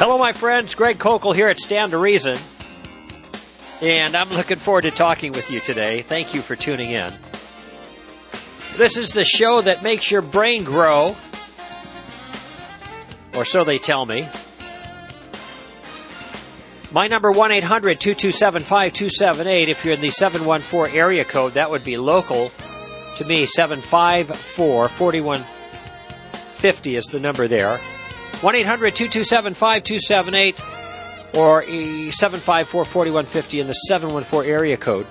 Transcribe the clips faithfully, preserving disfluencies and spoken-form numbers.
Hello, my friends. Greg Kokel here at Stand to Reason. And I'm looking forward to talking with you today. Thank you for tuning in. This is the show that makes your brain grow. Or so they tell me. My number, one eight hundred two two seven five two seven eight. If you're in the seven one four area code, that would be local to me. seven five four, four one five zero is the number there. one eight hundred two two seven five two seven eight or seven five four, four one five zero in the seven one four area code.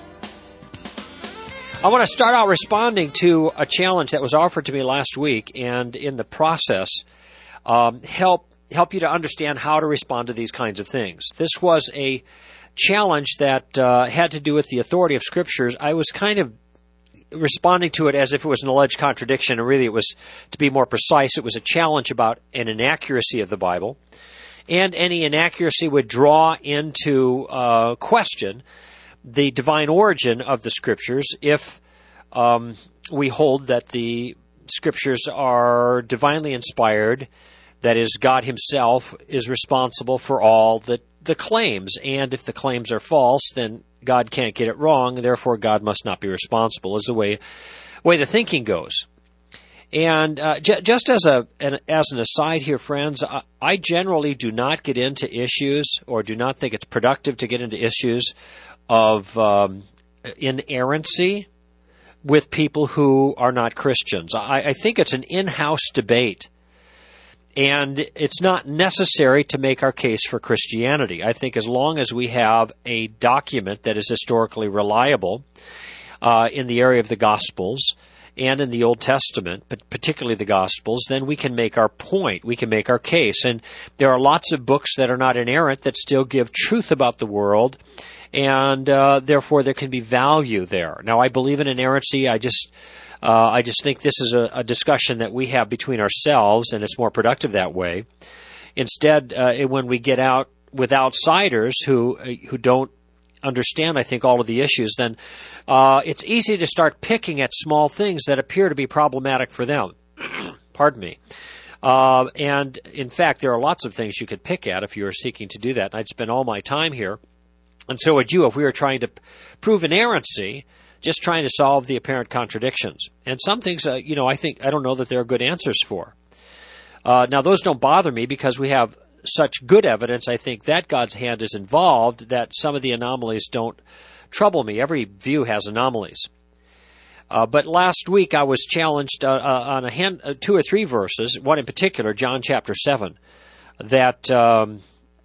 I want to start out responding to a challenge that was offered to me last week, and in the process, um, help help you to understand how to respond to these kinds of things. This was a challenge that uh, had to do with the authority of Scriptures. I was kind of responding to it as if it was an alleged contradiction, and really it was, to be more precise, it was a challenge about an inaccuracy of the Bible, and any inaccuracy would draw into uh, question the divine origin of the Scriptures if um, we hold that the Scriptures are divinely inspired, that is, God Himself is responsible for all the, the claims, and if the claims are false, then God can't get it wrong, therefore God must not be responsible, is the way way the thinking goes. And uh, j- just as a an, as an aside here, friends, I, I generally do not get into issues, or do not think it's productive to get into issues of um, inerrancy with people who are not Christians. I, I think it's an in-house debate. And it's not necessary to make our case for Christianity. I think as long as we have a document that is historically reliable uh, in the area of the Gospels and in the Old Testament, but particularly the Gospels, then we can make our point. We can make our case. And there are lots of books that are not inerrant that still give truth about the world, and uh, therefore there can be value there. Now, I believe in inerrancy. I just... Uh, I just think this is a, a discussion that we have between ourselves, and it's more productive that way. Instead, uh, when we get out with outsiders who who don't understand, I think, all of the issues, then uh, it's easy to start picking at small things that appear to be problematic for them. Pardon me. Uh, and, in fact, there are lots of things you could pick at if you were seeking to do that. And I'd spend all my time here, and so would you if we were trying to prove inerrancy, just trying to solve the apparent contradictions. And some things, uh, you know, I think, I don't know that there are good answers for. Uh, now, those don't bother me because we have such good evidence, I think, that God's hand is involved, that some of the anomalies don't trouble me. Every view has anomalies. Uh, but last week I was challenged uh, uh, on a hand, uh, two or three verses, one in particular, John chapter seven, that um,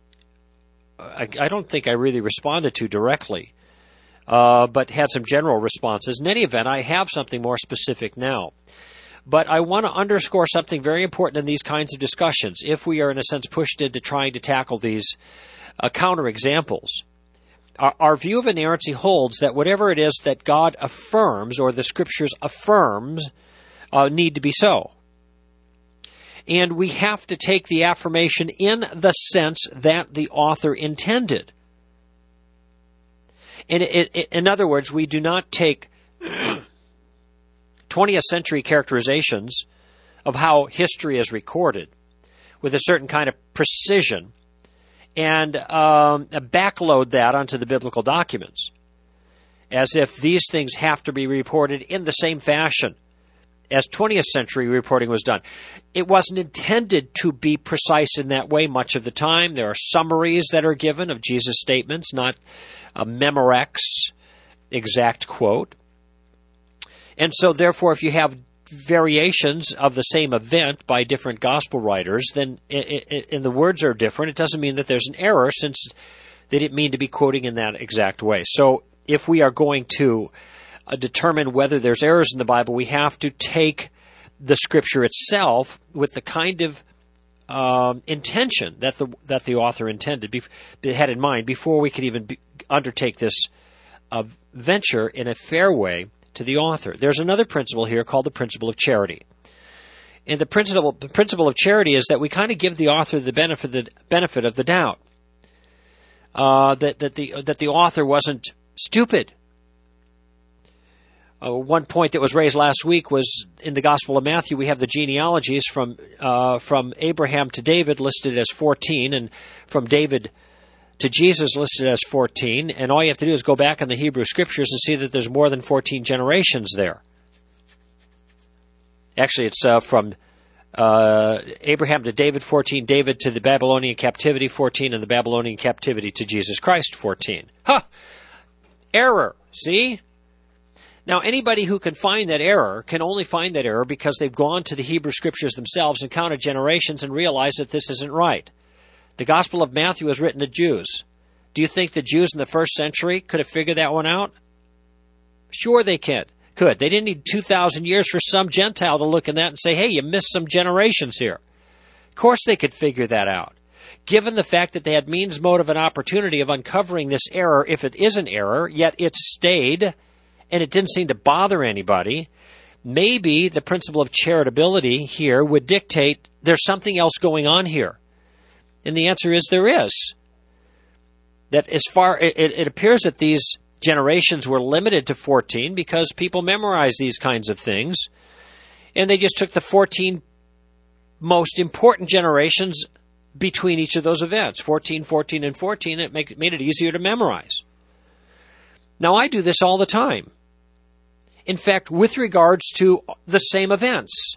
I, I don't think I really responded to directly. Uh, but had some general responses. In any event, I have something more specific now. But I want to underscore something very important in these kinds of discussions, if we are, in a sense, pushed into trying to tackle these uh, counterexamples. Our, our view of inerrancy holds that whatever it is that God affirms, or the Scriptures affirms, uh, need to be so. And we have to take the affirmation in the sense that the author intended. In, in, in other words, we do not take twentieth century characterizations of how history is recorded with a certain kind of precision and um, backload that onto the biblical documents as if these things have to be reported in the same fashion as twentieth century reporting was done. It wasn't intended to be precise in that way much of the time. There are summaries that are given of Jesus' statements, not a Memorex exact quote. And so, therefore, if you have variations of the same event by different gospel writers, then it, it, and the words are different, it doesn't mean that there's an error, since they didn't mean to be quoting in that exact way. So if we are going to uh, determine whether there's errors in the Bible, we have to take the Scripture itself with the kind of um, intention that the that the author intended, be, had in mind, before we could even be, undertake this uh, venture in a fair way to the author. There's another principle here called the principle of charity. And the principle the principle of charity is that we kind of give the author the benefit the benefit of the doubt. Uh, that that the that the author wasn't stupid. Uh, one point that was raised last week was in the Gospel of Matthew, we have the genealogies from uh, from Abraham to David listed as fourteen, and from David to Jesus listed as fourteen. And all you have to do is go back in the Hebrew Scriptures and see that there's more than fourteen generations there. Actually, it's uh, from uh, Abraham to David, fourteen, David to the Babylonian captivity, fourteen, and the Babylonian captivity to Jesus Christ, fourteen. Huh! Error, see? Now, anybody who can find that error can only find that error because they've gone to the Hebrew Scriptures themselves and counted generations and realized that this isn't right. The Gospel of Matthew was written to Jews. Do you think the Jews in the first century could have figured that one out? Sure they can. Could. They didn't need two thousand years for some Gentile to look in that and say, hey, you missed some generations here. Of course they could figure that out. Given the fact that they had means, motive, and opportunity of uncovering this error, if it is an error, yet it stayed, and it didn't seem to bother anybody, maybe the principle of charitability here would dictate there's something else going on here. And the answer is there is. That as far, it, it appears that these generations were limited to fourteen because people memorize these kinds of things, and they just took the fourteen most important generations between each of those events, fourteen, fourteen, and fourteen. It make, made it easier to memorize. Now, I do this all the time. In fact, with regards to the same events,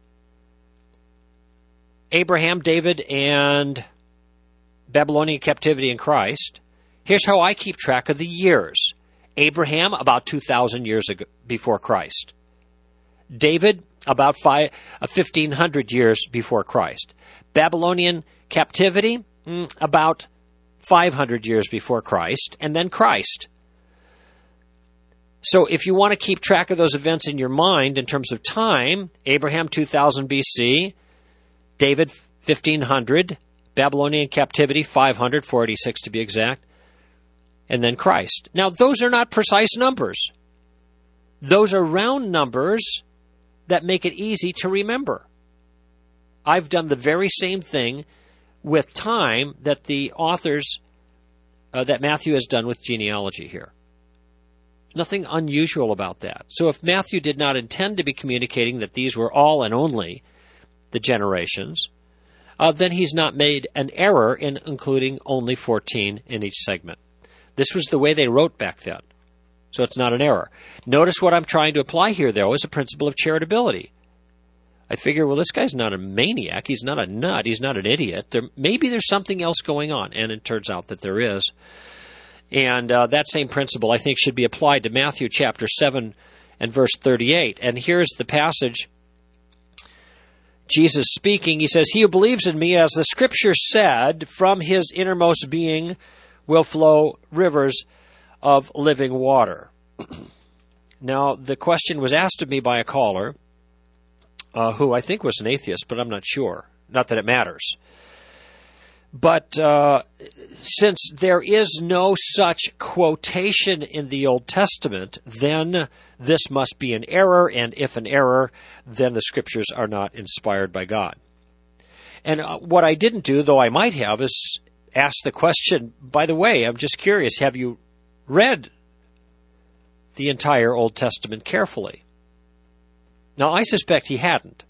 Abraham, David, and Babylonian captivity in Christ, here's how I keep track of the years. Abraham, about two thousand years ago, before Christ. David, about five, uh, fifteen hundred years before Christ. Babylonian captivity, mm, about five hundred years before Christ, and then Christ. So if you want to keep track of those events in your mind in terms of time, Abraham two thousand B C, David fifteen hundred, Babylonian captivity five hundred, four eighty-six to be exact, and then Christ. Now those are not precise numbers. Those are round numbers that make it easy to remember. I've done the very same thing with time that the authors, uh, that Matthew has done with genealogy here. Nothing unusual about that. So if Matthew did not intend to be communicating that these were all and only the generations, uh, then he's not made an error in including only fourteen in each segment. This was the way they wrote back then. So it's not an error. Notice what I'm trying to apply here, though, is a principle of charitability. I figure, well, this guy's not a maniac. He's not a nut. He's not an idiot. There, maybe there's something else going on, and it turns out that there is. And uh, that same principle, I think, should be applied to Matthew chapter seven and verse thirty-eight. And here's the passage. Jesus speaking, he says, "He who believes in me, as the Scripture said, from his innermost being will flow rivers of living water." Now, the question was asked of me by a caller, uh, who I think was an atheist, but I'm not sure. Not that it matters. But uh, since there is no such quotation in the Old Testament, then this must be an error, and if an error, then the Scriptures are not inspired by God. And uh, what I didn't do, though I might have, is ask the question, by the way, I'm just curious, have you read the entire Old Testament carefully? Now, I suspect he hadn't.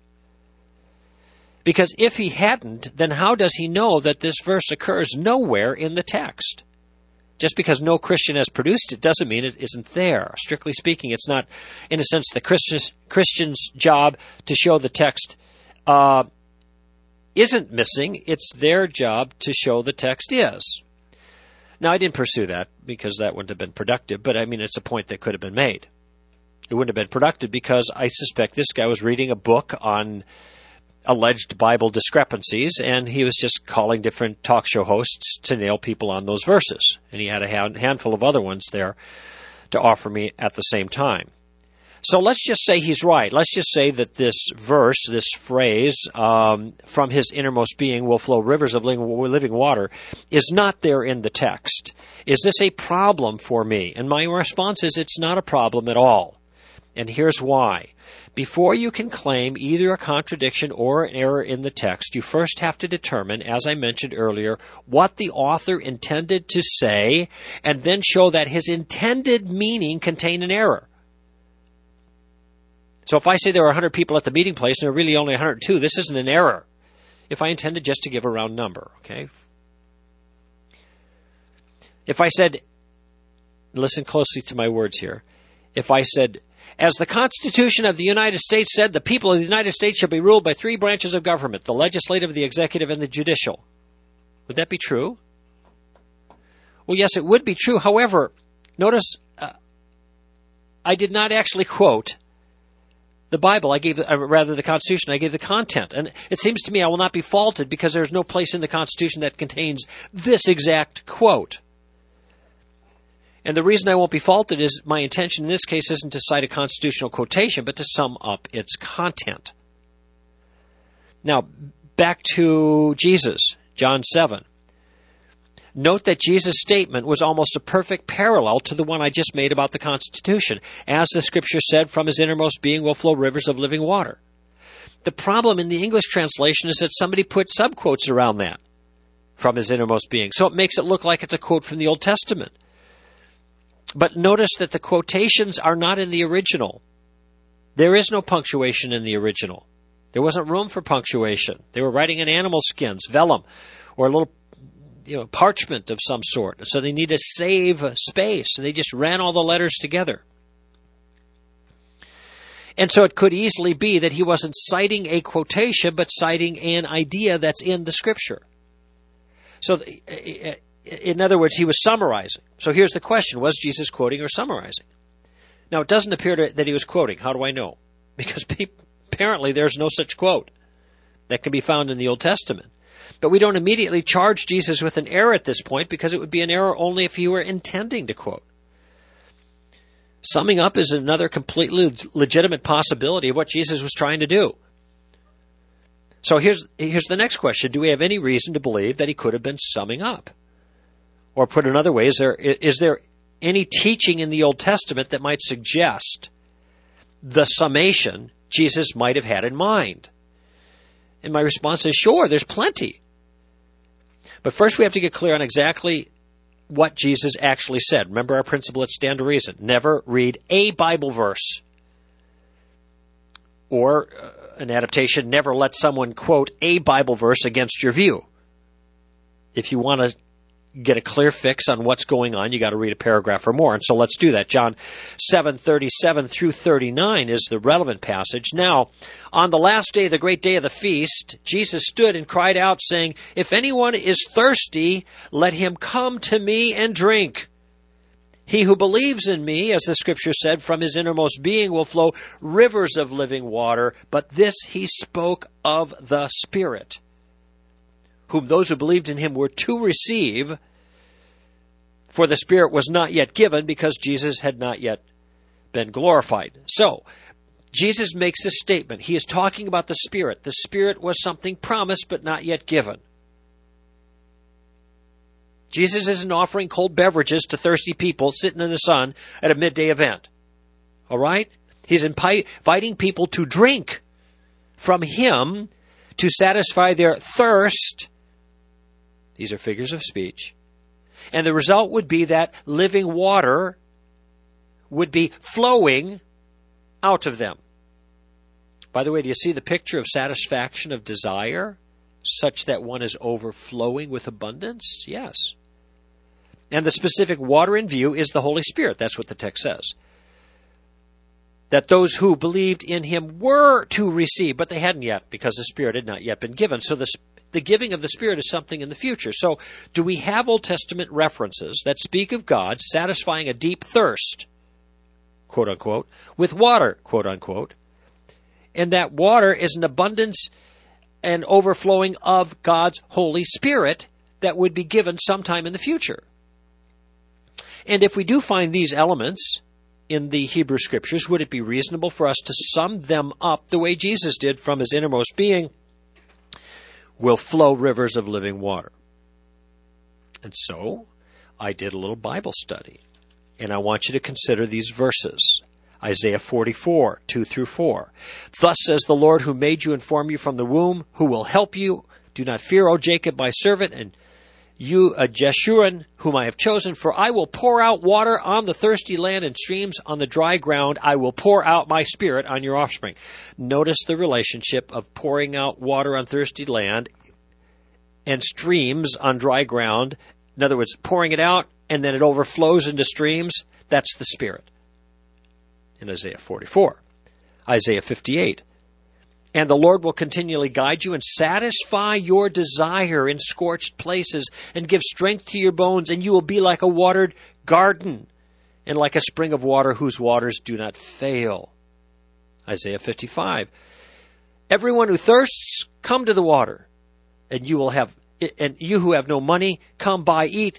Because if he hadn't, then how does he know that this verse occurs nowhere in the text? Just because no Christian has produced it doesn't mean it isn't there. Strictly speaking, it's not, in a sense, the Christian's, Christian's job to show the text uh, isn't missing. It's their job to show the text is. Now, I didn't pursue that because that wouldn't have been productive, but I mean, it's a point that could have been made. It wouldn't have been productive because I suspect this guy was reading a book on alleged Bible discrepancies, and he was just calling different talk show hosts to nail people on those verses. And he had a handful of other ones there to offer me at the same time. So let's just say he's right. Let's just say that this verse, this phrase, um, from his innermost being will flow rivers of living water, is not there in the text. Is this a problem for me? And my response is it's not a problem at all. And here's why. Before you can claim either a contradiction or an error in the text, you first have to determine, as I mentioned earlier, what the author intended to say, and then show that his intended meaning contained an error. So if I say there were one hundred people at the meeting place and there are really only one hundred two, this isn't an error. If I intended just to give a round number, okay? If I said, listen closely to my words here. If I said, as the Constitution of the United States said, the people of the United States shall be ruled by three branches of government, the legislative, the executive, and the judicial. Would that be true? Well, yes, it would be true. However, notice uh, I did not actually quote the Bible. I gave, the, uh, rather the Constitution, I gave the content. And it seems to me I will not be faulted because there's no place in the Constitution that contains this exact quote. And the reason I won't be faulted is my intention in this case isn't to cite a constitutional quotation, but to sum up its content. Now, back to Jesus, John seven. Note that Jesus' statement was almost a perfect parallel to the one I just made about the Constitution. As the Scripture said, from his innermost being will flow rivers of living water. The problem in the English translation is that somebody put subquotes around that, from his innermost being. So it makes it look like it's a quote from the Old Testament. But notice that the quotations are not in the original. There is no punctuation in the original. There wasn't room for punctuation. They were writing in animal skins, vellum, or a little you know, parchment of some sort. So they need to save space, and they just ran all the letters together. And so it could easily be that he wasn't citing a quotation, but citing an idea that's in the Scripture. So in other words, he was summarizing. So here's the question. Was Jesus quoting or summarizing? Now, it doesn't appear to, that he was quoting. How do I know? Because pe- apparently there's no such quote that can be found in the Old Testament. But we don't immediately charge Jesus with an error at this point because it would be an error only if he were intending to quote. Summing up is another completely legitimate possibility of what Jesus was trying to do. So here's, here's the next question. Do we have any reason to believe that he could have been summing up? Or put another way, is there, is there any teaching in the Old Testament that might suggest the summation Jesus might have had in mind? And my response is, sure, there's plenty. But first we have to get clear on exactly what Jesus actually said. Remember our principle at Stand to Reason. Never read a Bible verse. Or uh, an adaptation, never let someone quote a Bible verse against your view. If you want to get a clear fix on what's going on, you got to read a paragraph or more. And so let's do that. John seven thirty-seven through thirty-nine is the relevant passage. Now, on the last day, the great day of the feast, Jesus stood and cried out, saying, if anyone is thirsty, let him come to me and drink. He who believes in me, as the Scripture said, from his innermost being will flow rivers of living water. But this he spoke of the Spirit, whom those who believed in him were to receive, for the Spirit was not yet given because Jesus had not yet been glorified. So, Jesus makes a statement. He is talking about the Spirit. The Spirit was something promised but not yet given. Jesus isn't offering cold beverages to thirsty people sitting in the sun at a midday event. All right? He's inviting people to drink from him to satisfy their thirst. These are figures of speech. And the result would be that living water would be flowing out of them. By the way, do you see the picture of satisfaction of desire, such that one is overflowing with abundance? Yes. And the specific water in view is the Holy Spirit. That's what the text says. That those who believed in him were to receive, but they hadn't yet because the Spirit had not yet been given. So the The giving of the Spirit is something in the future. So do we have Old Testament references that speak of God satisfying a deep thirst, quote unquote, with water, quote unquote, and that water is an abundance and overflowing of God's Holy Spirit that would be given sometime in the future? And if we do find these elements in the Hebrew Scriptures, would it be reasonable for us to sum them up the way Jesus did from his innermost being? Will flow rivers of living water. And so, I did a little Bible study. And I want you to consider these verses. Isaiah forty-four, two through four. Thus says the Lord who made you and formed you from the womb, who will help you. Do not fear, O Jacob, my servant, and you, a Jeshurun, whom I have chosen, for I will pour out water on the thirsty land and streams on the dry ground. I will pour out my Spirit on your offspring. Notice the relationship of pouring out water on thirsty land and streams on dry ground. In other words, pouring it out and then it overflows into streams. That's the Spirit. In Isaiah forty-four. Isaiah fifty-eight. And the Lord will continually guide you and satisfy your desire in scorched places and give strength to your bones, and you will be like a watered garden and like a spring of water whose waters do not fail. Isaiah fifty-five. Everyone who thirsts, come to the water, and you will have, and you who have no money, come buy, eat.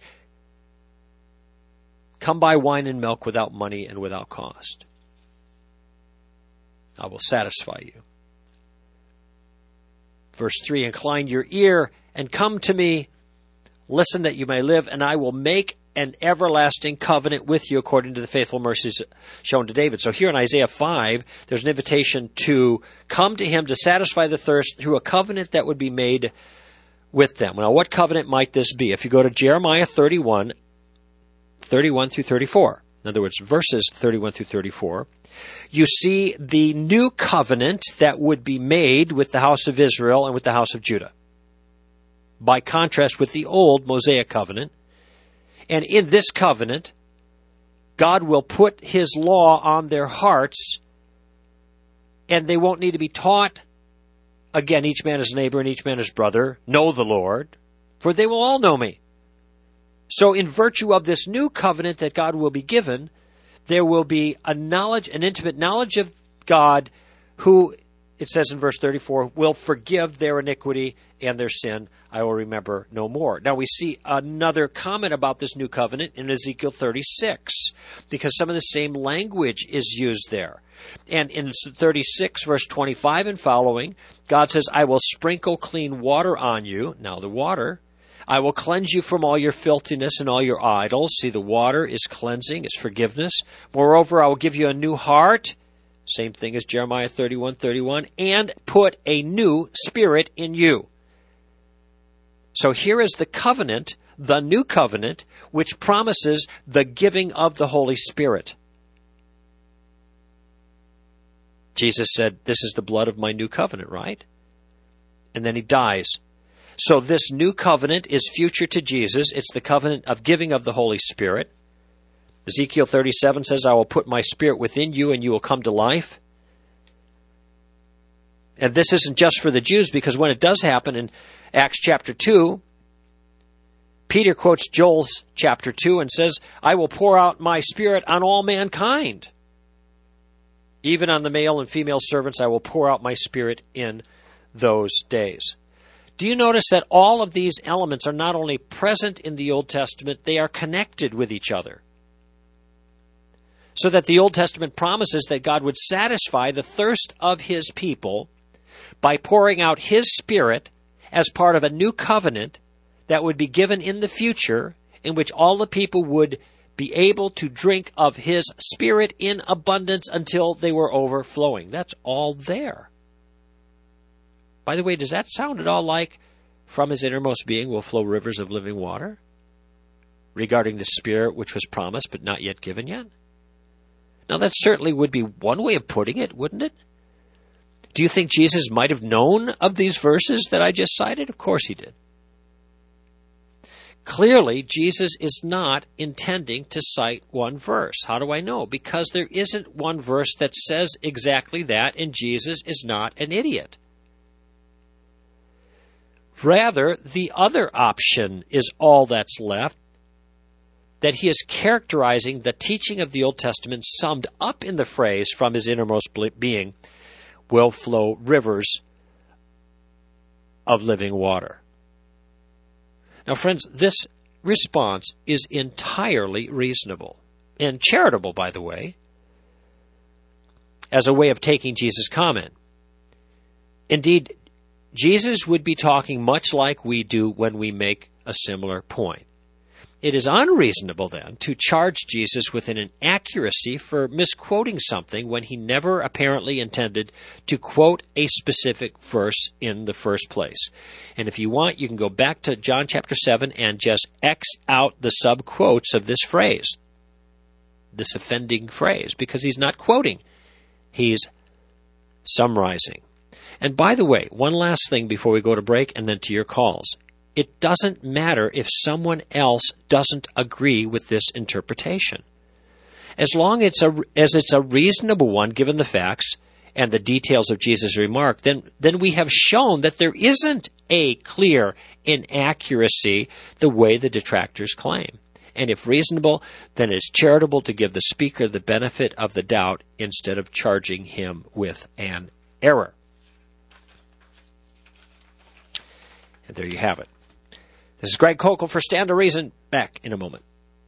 Come buy wine and milk without money and without cost. I will satisfy you. Verse three, incline your ear and come to me. Listen that you may live, and I will make an everlasting covenant with you according to the faithful mercies shown to David. So here in Isaiah five, there's an invitation to come to him to satisfy the thirst through a covenant that would be made with them. Now, what covenant might this be? If you go to Jeremiah thirty-one, thirty-one through thirty-four, in other words, verses thirty-one through thirty-four, you see the new covenant that would be made with the house of Israel and with the house of Judah, by contrast with the old Mosaic covenant. And in this covenant, God will put his law on their hearts, and they won't need to be taught. Again, each man is neighbor and each man is brother. Know the Lord, for they will all know me. So in virtue of this new covenant that God will be given, there will be a knowledge, an intimate knowledge of God who, it says in verse thirty-four, will forgive their iniquity and their sin. I will remember no more. Now we see another comment about this new covenant in Ezekiel thirty-six, because some of the same language is used there. And in thirty-six, verse twenty-five and following, God says, I will sprinkle clean water on you. Now the water, I will cleanse you from all your filthiness and all your idols. See, the water is cleansing, is forgiveness. Moreover, I will give you a new heart. Same thing as Jeremiah thirty-one, thirty-one. And put a new spirit in you. So here is the covenant, the new covenant, which promises the giving of the Holy Spirit. Jesus said, this is the blood of my new covenant, right? And then he dies. So this new covenant is future to Jesus. It's the covenant of giving of the Holy Spirit. Ezekiel thirty-seven says, I will put my spirit within you and you will come to life. And this isn't just for the Jews, because when it does happen in Acts chapter two, Peter quotes Joel's chapter two and says, I will pour out my spirit on all mankind. Even on the male and female servants, I will pour out my spirit in those days. Do you notice that all of these elements are not only present in the Old Testament, they are connected with each other? So that the Old Testament promises that God would satisfy the thirst of his people by pouring out his Spirit as part of a new covenant that would be given in the future, in which all the people would be able to drink of his Spirit in abundance until they were overflowing. That's all there. By the way, does that sound at all like from his innermost being will flow rivers of living water? Regarding the Spirit which was promised but not yet given yet? Now that certainly would be one way of putting it, wouldn't it? Do you think Jesus might have known of these verses that I just cited? Of course he did. Clearly, Jesus is not intending to cite one verse. How do I know? Because there isn't one verse that says exactly that, and Jesus is not an idiot. Rather, the other option is all that's left, that he is characterizing the teaching of the Old Testament summed up in the phrase, from his innermost being will flow rivers of living water. Now, friends, this response is entirely reasonable and charitable, by the way, as a way of taking Jesus' comment. Indeed, Jesus would be talking much like we do when we make a similar point. It is unreasonable, then, to charge Jesus with an inaccuracy for misquoting something when he never apparently intended to quote a specific verse in the first place. And if you want, you can go back to John chapter seven and just X out the sub-quotes of this phrase, this offending phrase, because he's not quoting. He's summarizing. And by the way, one last thing before we go to break and then to your calls. It doesn't matter if someone else doesn't agree with this interpretation. As long as it's a, as it's a reasonable one, given the facts and the details of Jesus' remark, then, then we have shown that there isn't a clear inaccuracy the way the detractors claim. And if reasonable, then it's charitable to give the speaker the benefit of the doubt instead of charging him with an error. And there you have it. This is Greg Koukl for Stand to Reason. Back in a moment.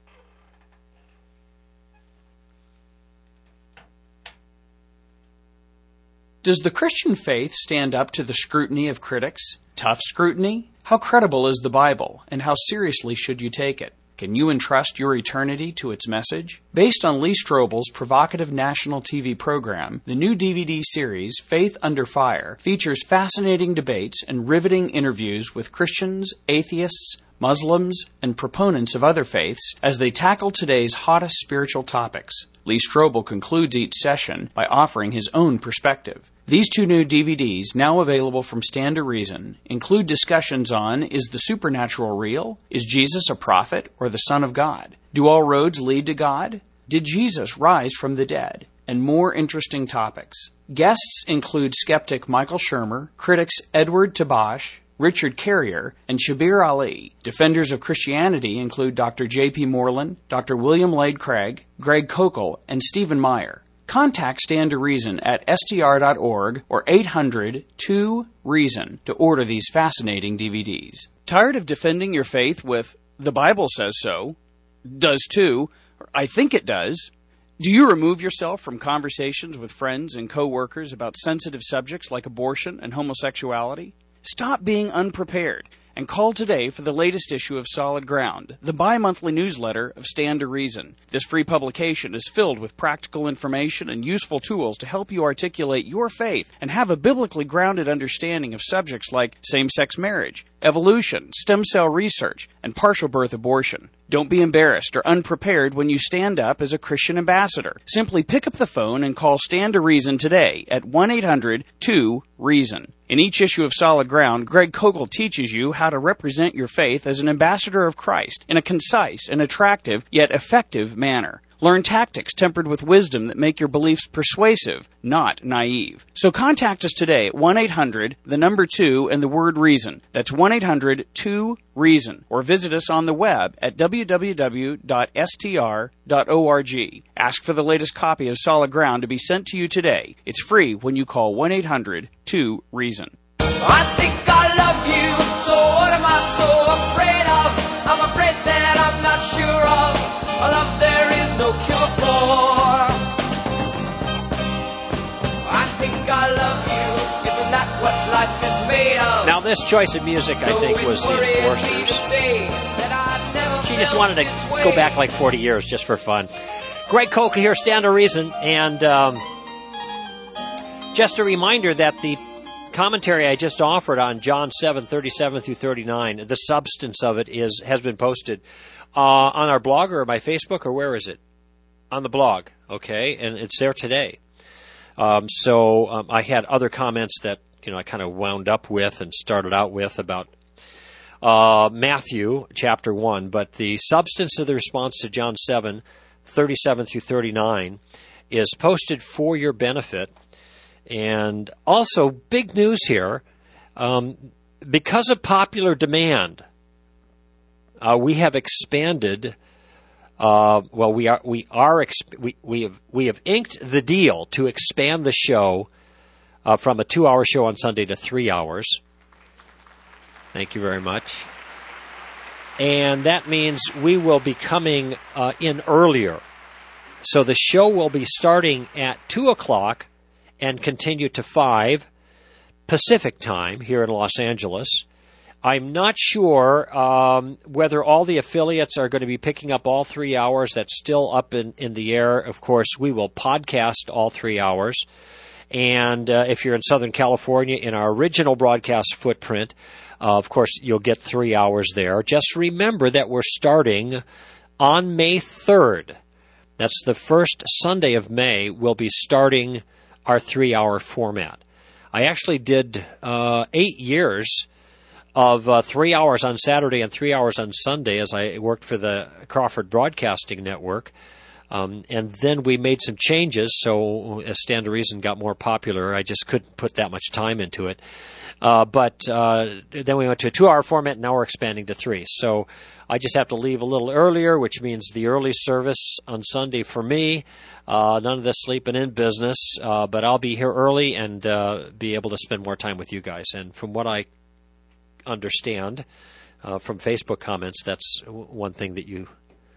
Does the Christian faith stand up to the scrutiny of critics? Tough scrutiny? How credible is the Bible, and how seriously should you take it? Can you entrust your eternity to its message? Based on Lee Strobel's provocative national T V program, the new D V D series, Faith Under Fire, features fascinating debates and riveting interviews with Christians, atheists, Muslims, and proponents of other faiths as they tackle today's hottest spiritual topics. Lee Strobel concludes each session by offering his own perspective. These two new D V Ds, now available from Stand to Reason, include discussions on: is the supernatural real? Is Jesus a prophet or the Son of God? Do all roads lead to God? Did Jesus rise from the dead? And more interesting topics. Guests include skeptic Michael Shermer, critics Edward Tabash, Richard Carrier, and Shabir Ali. Defenders of Christianity include Doctor J P Moreland, Doctor William Lade Craig, Greg Koukl, and Stephen Meyer. Contact Stand to Reason at S T R dot org or eight hundred two reason to order these fascinating D V Ds. Tired of defending your faith with, "The Bible says so," "does too," or "I think it does"? Do you remove yourself from conversations with friends and co-workers about sensitive subjects like abortion and homosexuality? Stop being unprepared and call today for the latest issue of Solid Ground, the bi-monthly newsletter of Stand to Reason. This free publication is filled with practical information and useful tools to help you articulate your faith and have a biblically grounded understanding of subjects like same-sex marriage, evolution, stem cell research, and partial birth abortion. Don't be embarrassed or unprepared when you stand up as a Christian ambassador. Simply pick up the phone and call Stand to Reason today at one eight hundred two reason. In each issue of Solid Ground, Greg Koukl teaches you how to represent your faith as an ambassador of Christ in a concise and attractive yet effective manner. Learn tactics tempered with wisdom that make your beliefs persuasive, not naive. So contact us today at one eight hundred, the number two, and the word reason. That's one eight hundred two reason. Or visit us on the web at w w w dot s t r dot org. Ask for the latest copy of Solid Ground to be sent to you today. It's free when you call one eight hundred two reason. I think I love you, so what am I so afraid of? I'm afraid that I'm not sure of a love there is no cure for. I think I love you, isn't that what life is made of? Now this choice of music, I think, was the Enforcers. She just wanted to go back like forty years just for fun. Greg Koukl here, Stand to Reason, and um, just a reminder that the commentary I just offered on John seven, thirty-seven through thirty-nine, the substance of it is has been posted uh, on our blog or my Facebook, or where is it? On the blog, okay, and it's there today. Um, so um, I had other comments that you know I kind of wound up with and started out with about uh, Matthew chapter one, but the substance of the response to John seven, thirty-seven through thirty-nine is posted for your benefit. And also, big news here, um, because of popular demand, uh, we have expanded. Uh, well, we are we are exp- we we have we have inked the deal to expand the show uh, from a two-hour show on Sunday to three hours. Thank you very much. And that means we will be coming uh, in earlier, so the show will be starting at two o'clock. And continue to five Pacific time here in Los Angeles. I'm not sure um, whether all the affiliates are going to be picking up all three hours. That's still up in, in the air. Of course, we will podcast all three hours. And uh, if you're in Southern California, in our original broadcast footprint, uh, of course, you'll get three hours there. Just remember that we're starting on May third. That's the first Sunday of May. We'll be starting our three-hour format. I actually did uh, eight years of uh, three hours on Saturday and three hours on Sunday as I worked for the Crawford Broadcasting Network. Um, and then we made some changes, so as Stand to Reason got more popular, I just couldn't put that much time into it. Uh, but uh, then we went to a two-hour format, and now we're expanding to three. So I just have to leave a little earlier, which means the early service on Sunday for me. Uh, none of this sleeping in business, uh, but I'll be here early and uh, be able to spend more time with you guys. And from what I understand uh, from Facebook comments, that's one thing that you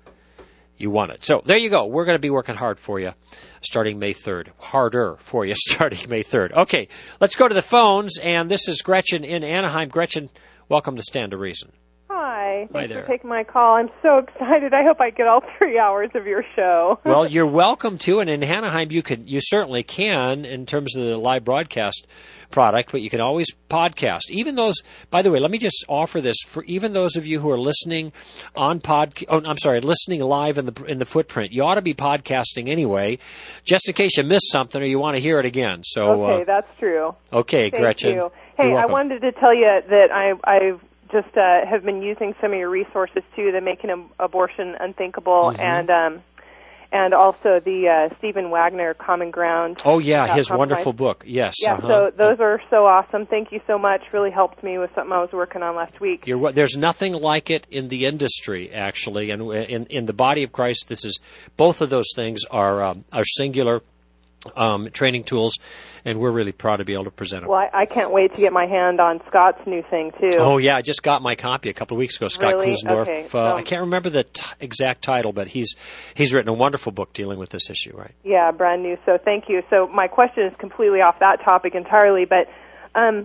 you wanted. So there you go. We're going to be working hard for you starting May third. Harder for you starting May third. Okay, let's go to the phones, and this is Gretchen in Anaheim. Gretchen, welcome to Stand to Reason. Hi. Thanks Hi there. for taking my call. I'm so excited. I hope I get all three hours of your show. Well, you're welcome to, and in Anaheim you can, you certainly can in terms of the live broadcast product, but you can always podcast. Even those, by the way, let me just offer this for even those of you who are listening on pod. Oh, I'm sorry, listening live in the in the footprint. You ought to be podcasting anyway, just in case you missed something or you want to hear it again. So okay, uh, that's true. Okay, Thank Gretchen. You. Hey, I wanted to tell you that I I've just uh, have been using some of your resources too, the Making Ab- Abortion Unthinkable, mm-hmm. and um, and also the uh, Stephen Wagner Common Ground. Oh yeah, his compromise. Wonderful book. Yes. Yeah. Uh-huh. So those are so awesome. Thank you so much. Really helped me with something I was working on last week. You're, there's nothing like it in the industry, actually, and in in the body of Christ. This is both of those things are um, are singular um, training tools, and we're really proud to be able to present them. Well, I, I can't wait to get my hand on Scott's new thing, too. Oh, yeah, I just got my copy a couple of weeks ago. Scott really? Klusendorf. Okay. Uh, so, I can't remember the t- exact title, but he's he's written a wonderful book dealing with this issue, right? Yeah, brand new. So thank you. So my question is completely off that topic entirely, but um,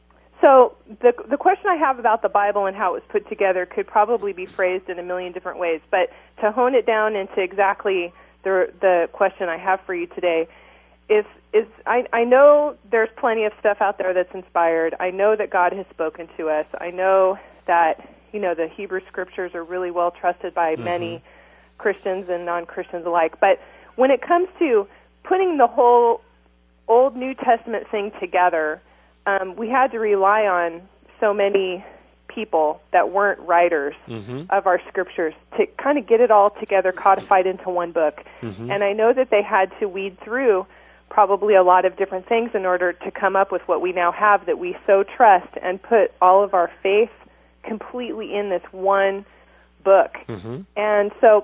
so the the question I have about the Bible and how it was put together could probably be phrased in a million different ways, but to hone it down into exactly the the question I have for you today is is I, I know there's plenty of stuff out there that's inspired. I know that God has spoken to us. I know that, you know, the Hebrew Scriptures are really well trusted by mm-hmm. many Christians and non-Christians alike. But when it comes to putting the whole Old New Testament thing together, um, we had to rely on so many people that weren't writers mm-hmm. of our Scriptures to kind of get it all together, codified into one book. Mm-hmm. And I know that they had to weed through probably a lot of different things in order to come up with what we now have that we so trust and put all of our faith completely in this one book. Mm-hmm. And so...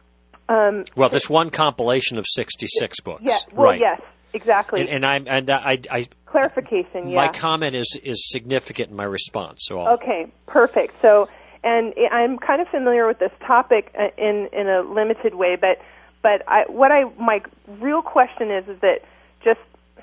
Um, well, this one compilation of sixty-six books. Yeah, well, right. yes, exactly. And, and, I'm, and I... I Clarification, yeah. My comment is, is significant in my response. So I'll... Okay, perfect. So, and I'm kind of familiar with this topic in, in a limited way, but but I, what I my real question is is that just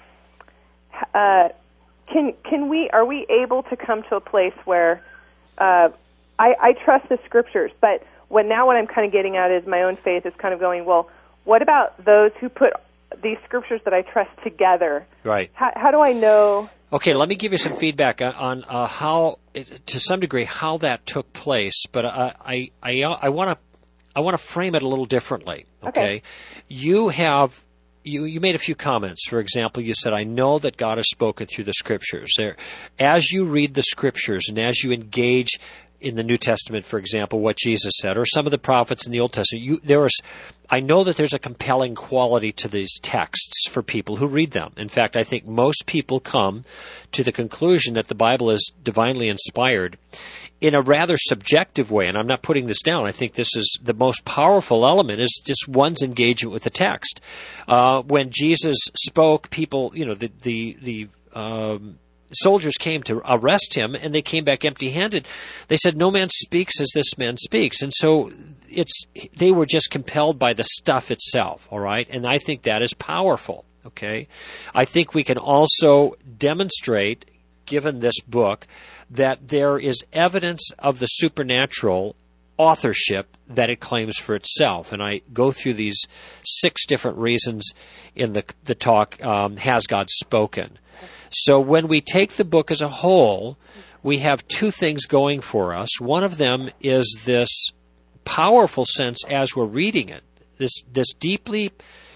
uh, can can we are we able to come to a place where uh, I, I trust the Scriptures, but what now what I'm kind of getting at is my own faith is kind of going, well, what about those who put these Scriptures that I trust together? Right. How, how do I know? Okay, let me give you some feedback on uh, how, to some degree, how that took place. But uh, I I I want to I want to frame it a little differently. Okay, okay. You have. You, you made a few comments. For example, you said, I know that God has spoken through the Scriptures. There, as you read the Scriptures and as you engage in the New Testament, for example, what Jesus said, or some of the prophets in the Old Testament, you, there is, I know that there's a compelling quality to these texts for people who read them. In fact, I think most people come to the conclusion that the Bible is divinely inspired in a rather subjective way, and I'm not putting this down. I think this is the most powerful element is just one's engagement with the text. Uh, when Jesus spoke, people, you know, the the the um, soldiers came to arrest him, and they came back empty-handed. They said, "No man speaks as this man speaks," and so it's they were just compelled by the stuff itself. All right, and I think that is powerful. Okay, I think we can also demonstrate, given this book, that there is evidence of the supernatural authorship that it claims for itself. And I go through these six different reasons in the, the talk, um, Has God Spoken? So when we take the book as a whole, we have two things going for us. One of them is this powerful sense as we're reading it, this this deeply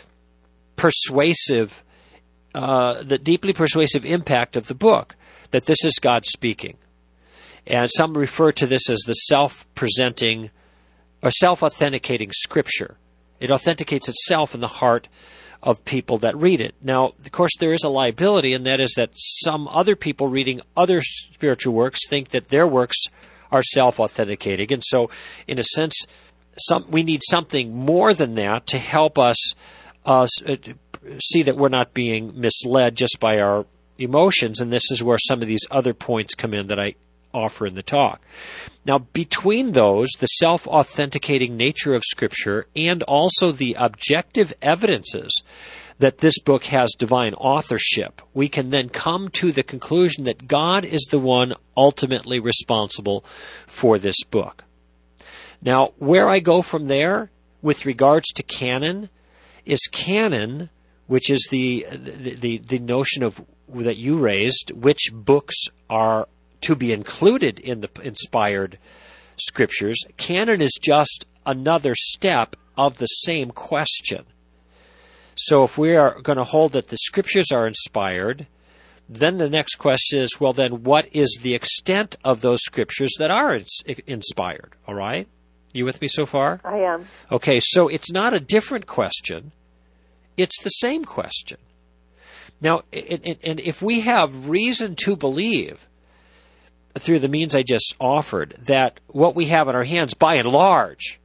persuasive, uh, the deeply persuasive impact of the book, that this is God speaking. And some refer to this as the self-presenting or self-authenticating Scripture. It authenticates itself in the heart of people that read it. Now, of course, there is a liability, and that is that some other people reading other spiritual works think that their works are self-authenticating. And so, in a sense, some, we need something more than that to help us uh, see that we're not being misled just by our emotions. And this is where some of these other points come in that I offer in the talk. Now, between those, the self-authenticating nature of Scripture and also the objective evidences that this book has divine authorship, we can then come to the conclusion that God is the one ultimately responsible for this book. Now, where I go from there with regards to canon is canon, which is the the, the, the notion of that you raised, which books are to be included in the inspired Scriptures. Canon is just another step of the same question. So if we are going to hold that the Scriptures are inspired, then the next question is, well, then what is the extent of those Scriptures that are ins- inspired? All right? You with me so far? I am. Okay, so it's not a different question. It's the same question. Now, and, and if we have reason to believe through the means I just offered, that what we have in our hands, by and large,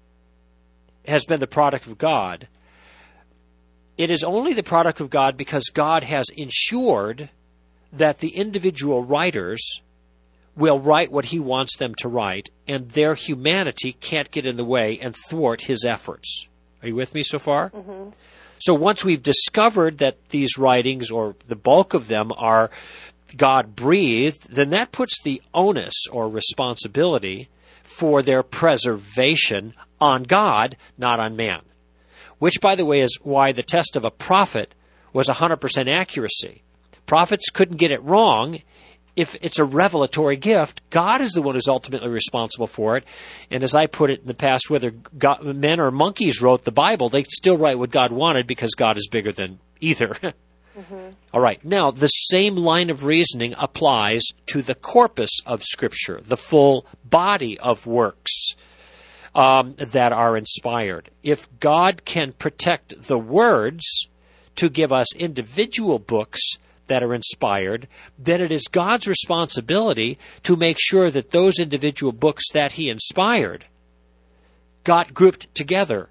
has been the product of God, it is only the product of God because God has ensured that the individual writers will write what He wants them to write, and their humanity can't get in the way and thwart His efforts. Are you with me so far? Mm-hmm. So once we've discovered that these writings, or the bulk of them, are God-breathed, then that puts the onus or responsibility for their preservation on God, not on man. Which, by the way, is why the test of a prophet was one hundred percent accuracy. Prophets couldn't get it wrong. If it's a revelatory gift, God is the one who's ultimately responsible for it. And as I put it in the past, whether God, men or monkeys wrote the Bible, they still write what God wanted because God is bigger than either. Mm-hmm. All right. Now, the same line of reasoning applies to the corpus of Scripture, the full body of works um, that are inspired. If God can protect the words to give us individual books that are inspired, then it is God's responsibility to make sure that those individual books that He inspired got grouped together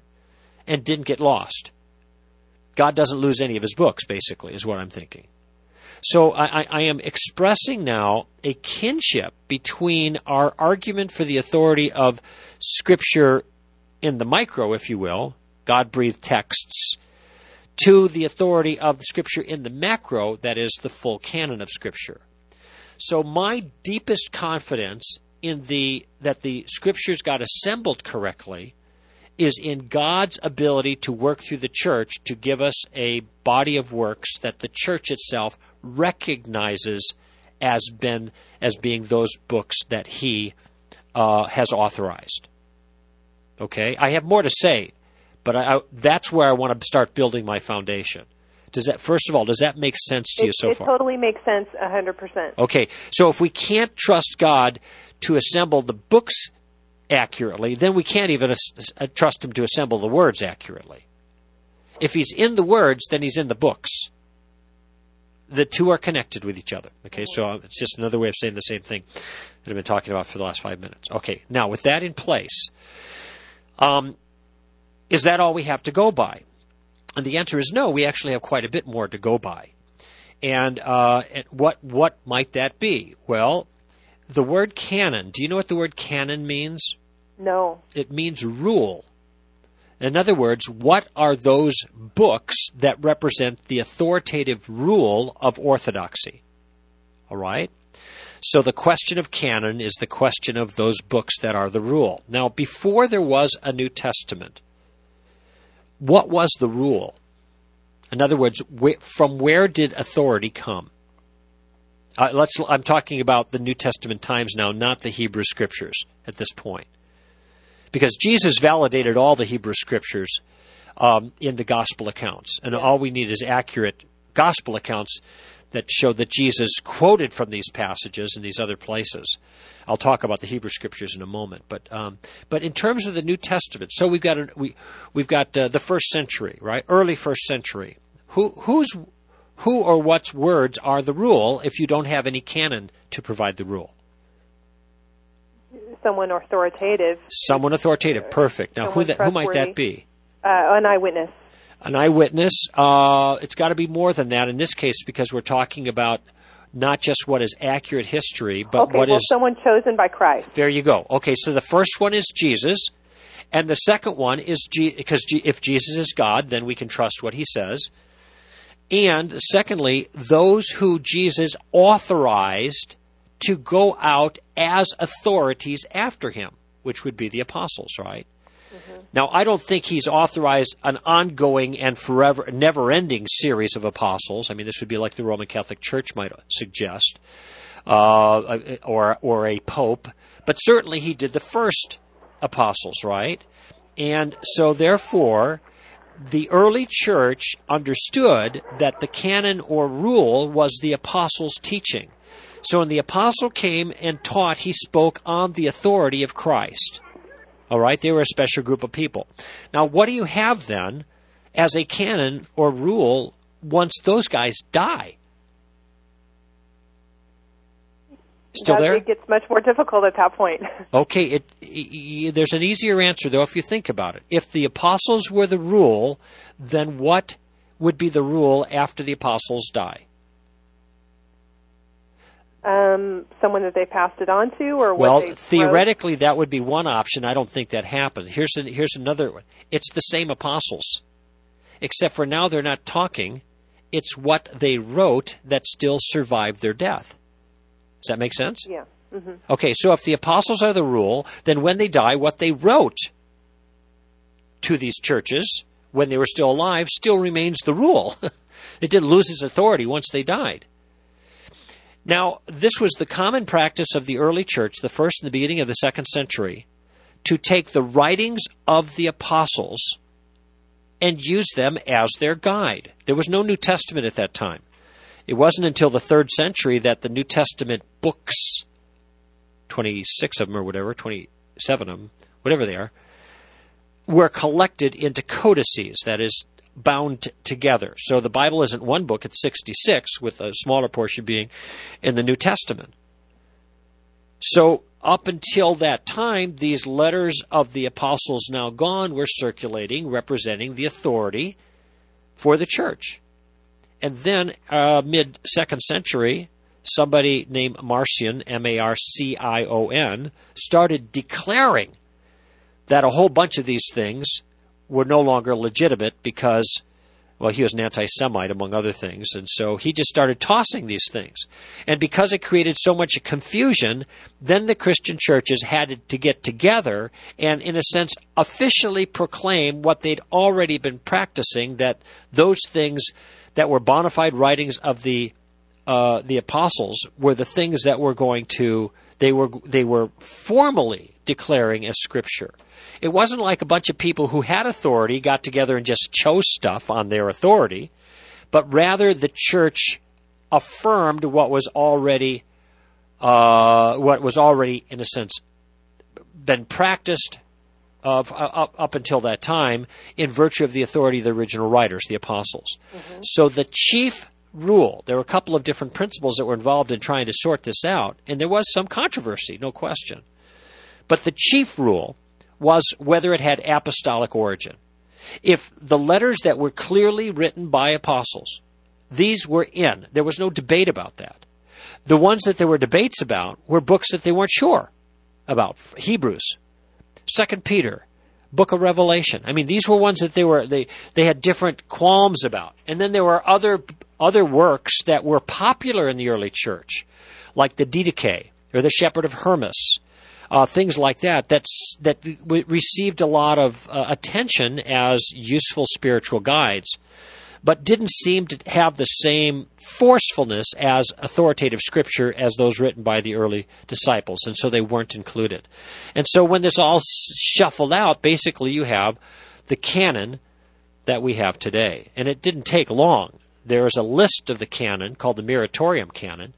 and didn't get lost. God doesn't lose any of His books, basically, is what I'm thinking. So I, I am expressing now a kinship between our argument for the authority of Scripture in the micro, if you will, God-breathed texts, to the authority of the Scripture in the macro, that is, the full canon of Scripture. So my deepest confidence in the that the Scriptures got assembled correctly is in God's ability to work through the church to give us a body of works that the church itself recognizes as been as being those books that He uh, has authorized. Okay, I have more to say, but I, I, that's where I want to start building my foundation. Does that, first of all, does that make sense to it, you so it far? It totally makes sense, one hundred percent. Okay, so if we can't trust God to assemble the books accurately, then we can't even uh, trust Him to assemble the words accurately. If He's in the words, then He's in the books. The two are connected with each other. Okay, mm-hmm. So it's just another way of saying the same thing that I've been talking about for the last five minutes. Okay, now with that in place, um, is that all we have to go by? And the answer is no, we actually have quite a bit more to go by. And, uh, and what what might that be? Well, the word canon, do you know what the word canon means? No. It means rule. In other words, what are those books that represent the authoritative rule of orthodoxy? All right? So the question of canon is the question of those books that are the rule. Now, before there was a New Testament, what was the rule? In other words, wh- from where did authority come? Uh, let's. I'm talking about the New Testament times now, not the Hebrew Scriptures at this point. Because Jesus validated all the Hebrew Scriptures um, in the Gospel accounts. And all we need is accurate Gospel accounts that show that Jesus quoted from these passages in these other places. I'll talk about the Hebrew Scriptures in a moment. But um, but in terms of the New Testament, so we've got a, we we've got uh, the first century, right? Early first century. Who who's who or what's words are the rule if you don't have any canon to provide the rule? Someone authoritative. Someone authoritative. Perfect. Now, who that, who might that be? Uh, an eyewitness. An eyewitness. Uh, it's got to be more than that in this case because we're talking about not just what is accurate history, but okay, what well, is someone chosen by Christ. There you go. Okay, so the first one is Jesus, and the second one is Je- because G- if Jesus is God, then we can trust what he says. And secondly, those who Jesus authorized to go out as authorities after him, which would be the apostles, right? Mm-hmm. Now, I don't think he's authorized an ongoing and forever, never-ending series of apostles. I mean, this would be like the Roman Catholic Church might suggest, uh, or or a pope. But certainly he did the first apostles, right? And so, therefore, the early church understood that the canon or rule was the apostles' teaching. So when the apostle came and taught, he spoke on the authority of Christ. All right? They were a special group of people. Now, what do you have then as a canon or rule once those guys die? Still that, there? It gets much more difficult at that point. Okay, it, it, there's an easier answer, though, if you think about it. If the apostles were the rule, then what would be the rule after the apostles die? Um, someone that they passed it on to, or well, what they theoretically, wrote? That would be one option. I don't think that happened. Here's an, here's another one. It's the same apostles, except for now they're not talking. It's what they wrote that still survived their death. Does that make sense? Yeah. Mm-hmm. Okay, so if the apostles are the rule, then when they die, what they wrote to these churches when they were still alive still remains the rule. It didn't lose its authority once they died. Now, this was the common practice of the early church, the first and the beginning of the second century, to take the writings of the apostles and use them as their guide. There was no New Testament at that time. It wasn't until the third century that the New Testament books, twenty-six of them or whatever, twenty-seven of them, whatever they are, were collected into codices, that is, bound t- together. So the Bible isn't one book, it's sixty-six, with a smaller portion being in the New Testament. So up until that time, these letters of the apostles now gone were circulating, representing the authority for the church. And then, uh, mid-second century, somebody named Marcion, M A R C I O N, started declaring that a whole bunch of these things were no longer legitimate because, well, he was an anti-Semite, among other things, and so he just started tossing these things. And because it created so much confusion, then the Christian churches had to get together and, in a sense, officially proclaim what they'd already been practicing, that those things that were bona fide writings of the uh, the apostles were the things that were going to, they were they were formally declaring as Scripture. It wasn't like a bunch of people who had authority got together and just chose stuff on their authority, but rather the church affirmed what was already, uh, what was already, in a sense, been practiced of uh, up, up until that time in virtue of the authority of the original writers, the apostles. Mm-hmm. So the chief rule, there were a couple of different principles that were involved in trying to sort this out, and there was some controversy, no question. But the chief rule was whether it had apostolic origin. If the letters that were clearly written by apostles, these were in. There was no debate about that. The ones that there were debates about were books that they weren't sure about. Hebrews, Second Peter, Book of Revelation. I mean, these were ones that they were they they had different qualms about. And then there were other other works that were popular in the early church, like the Didache or the Shepherd of Hermas, uh, things like that, that's, that w- received a lot of uh, attention as useful spiritual guides, but didn't seem to have the same forcefulness as authoritative Scripture as those written by the early disciples, and so they weren't included. And so when this all shuffled out, basically you have the canon that we have today. And it didn't take long. There is a list of the canon called the Muratorium Canon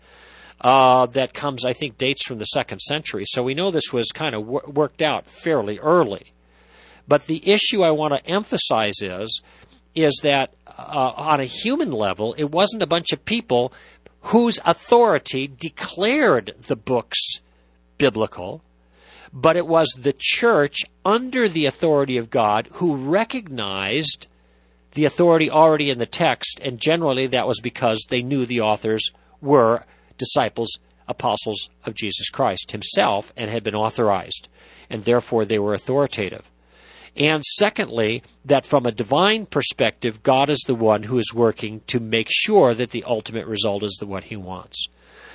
uh, that comes, I think, dates from the second century. So we know this was kind of wor- worked out fairly early. But the issue I want to emphasize is, is that uh, on a human level, it wasn't a bunch of people whose authority declared the books biblical, but it was the church under the authority of God who recognized the authority already in the text, and generally that was because they knew the authors were disciples, apostles of Jesus Christ himself, and had been authorized, and therefore they were authoritative. And secondly, that from a divine perspective, God is the one who is working to make sure that the ultimate result is the one he wants.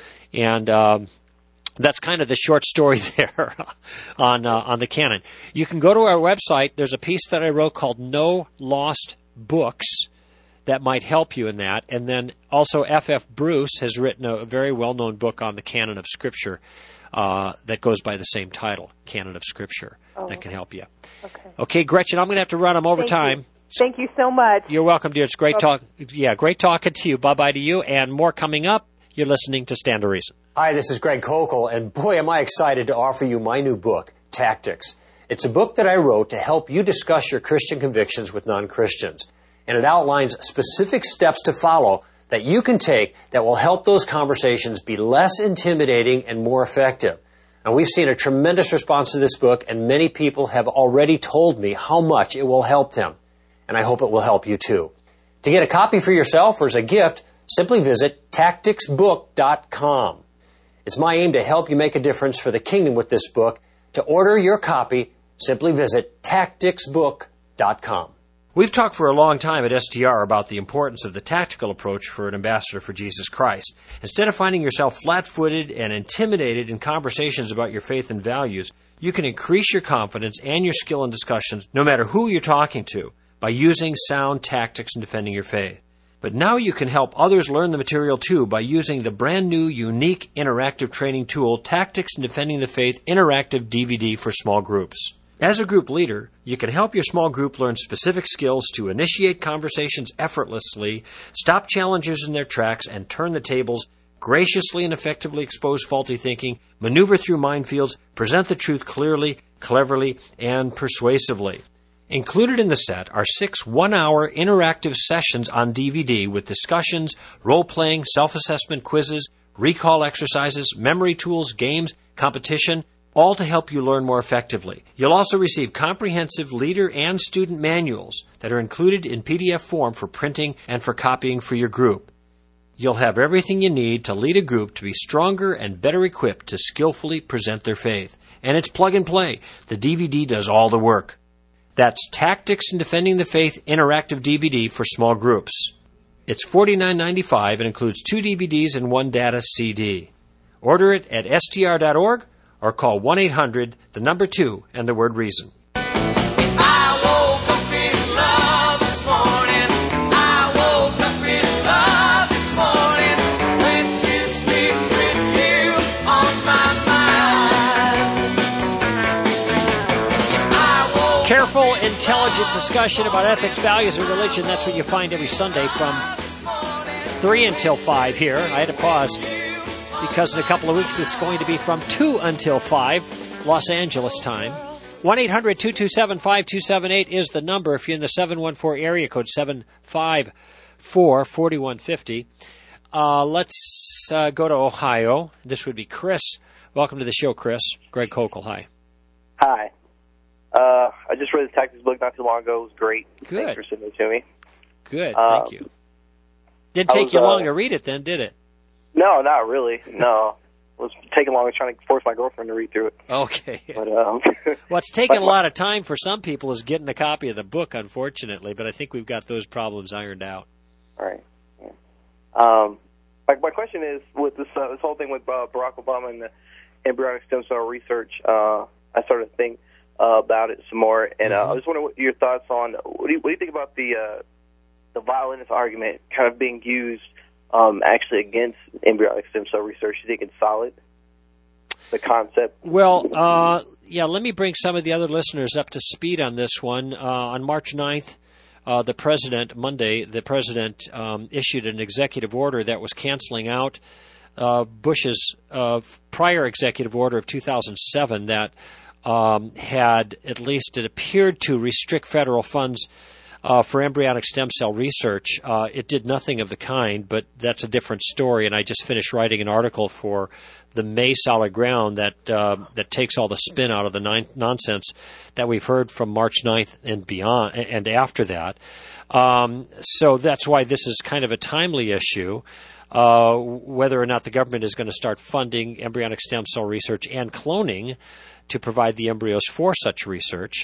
And um, that's kind of the short story there on uh, on the canon. You can go to our website. There's a piece that I wrote called No Lost Books that might help you in that. And then also F F Bruce has written a very well-known book on the canon of Scripture uh, that goes by the same title, Canon of Scripture, oh. that can help you. Okay, okay Gretchen, I'm going to have to run. I'm over Thank time. You. Thank you so much. You're welcome, dear. It's great talk. Yeah, great talking to you. Bye-bye to you. And more coming up. You're listening to Stand to Reason. Hi, this is Greg Kokel, and boy, am I excited to offer you my new book, Tactics. It's a book that I wrote to help you discuss your Christian convictions with non-Christians. And it outlines specific steps to follow that you can take that will help those conversations be less intimidating and more effective. And we've seen a tremendous response to this book, and many people have already told me how much it will help them. And I hope it will help you too. To get a copy for yourself or as a gift, simply visit tactics book dot com. It's my aim to help you make a difference for the kingdom with this book. To order your copy, simply visit tactics book dot com. We've talked for a long time at S T R about the importance of the tactical approach for an ambassador for Jesus Christ. Instead of finding yourself flat-footed and intimidated in conversations about your faith and values, you can increase your confidence and your skill in discussions, no matter who you're talking to, by using sound tactics in defending your faith. But now you can help others learn the material too by using the brand new, unique, interactive training tool, Tactics in Defending the Faith Interactive D V D for Small Groups. As a group leader, you can help your small group learn specific skills to initiate conversations effortlessly, stop challenges in their tracks, and turn the tables, graciously and effectively expose faulty thinking, maneuver through minefields, present the truth clearly, cleverly, and persuasively. Included in the set are six one-hour interactive sessions on D V D with discussions, role-playing, self-assessment quizzes, recall exercises, memory tools, games, competition, all to help you learn more effectively. You'll also receive comprehensive leader and student manuals that are included in P D F form for printing and for copying for your group. You'll have everything you need to lead a group to be stronger and better equipped to skillfully present their faith. And it's plug and play. The D V D does all the work. That's Tactics in Defending the Faith Interactive D V D for Small Groups. It's forty-nine ninety-five and includes two D V Ds and one data C D. Order it at S T R dot org or call one eight hundred, the number two, and the word reason. I woke up in love this morning. I woke up in love this morning. Went to sleep with you on my mind. Yes, I woke Careful, intelligent discussion about ethics, values, and religion. That's what you find every Sunday from three until five here. I had to pause because in a couple of weeks it's going to be from two until five, Los Angeles time. one eight hundred, two two seven, five two seven eight is the number if you're in the seven one four area code, seven five four, four one five zero. Uh, let's uh, go to Ohio. This would be Chris. Welcome to the show, Chris. Greg Kokel, hi. Hi. Uh, I just read the Tactics book not too long ago. It was great. Good. Thanks for sending it to me. Good, Um, thank you. Didn't take was, you long uh, to read it then, did it? No, not really. No. It was taking long. I was trying to force my girlfriend to read through it. Okay. But, um, What's taken a but- lot of time for some people is getting a copy of the book, unfortunately, but I think we've got those problems ironed out. All right. Yeah. Um, my, my question is, with this uh, this whole thing with uh, Barack Obama and the embryonic stem cell research, uh, I started to think uh, about it some more, and uh, Mm-hmm. I just wonder what your thoughts on what do you, what do you think about the uh, the violinist argument kind of being used um, actually against embryonic stem cell research? Do you think it's solid? The concept. Well, uh, yeah, let me bring some of the other listeners up to speed on this one. Uh, on March ninth, uh, the president, Monday, the president um, issued an executive order that was canceling out uh, Bush's uh, prior executive order of two thousand seven that um, had, at least it appeared to, restrict federal funds uh, for embryonic stem cell research. Uh, it did nothing of the kind, but that's a different story, and I just finished writing an article for the May Solid Ground that uh, that takes all the spin out of the nine- nonsense that we've heard from March ninth and beyond, and after that. Um, so that's why this is kind of a timely issue, uh, whether or not the government is going to start funding embryonic stem cell research and cloning to provide the embryos for such research.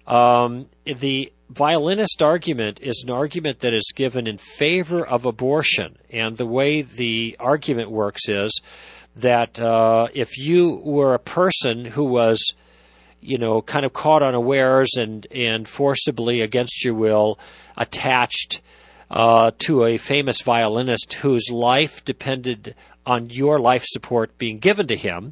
Um, the violinist argument is an argument that is given in favor of abortion, and the way the argument works is that uh, if you were a person who was, you know, kind of caught unawares and, and forcibly against your will attached uh, to a famous violinist whose life depended on your life support being given to him,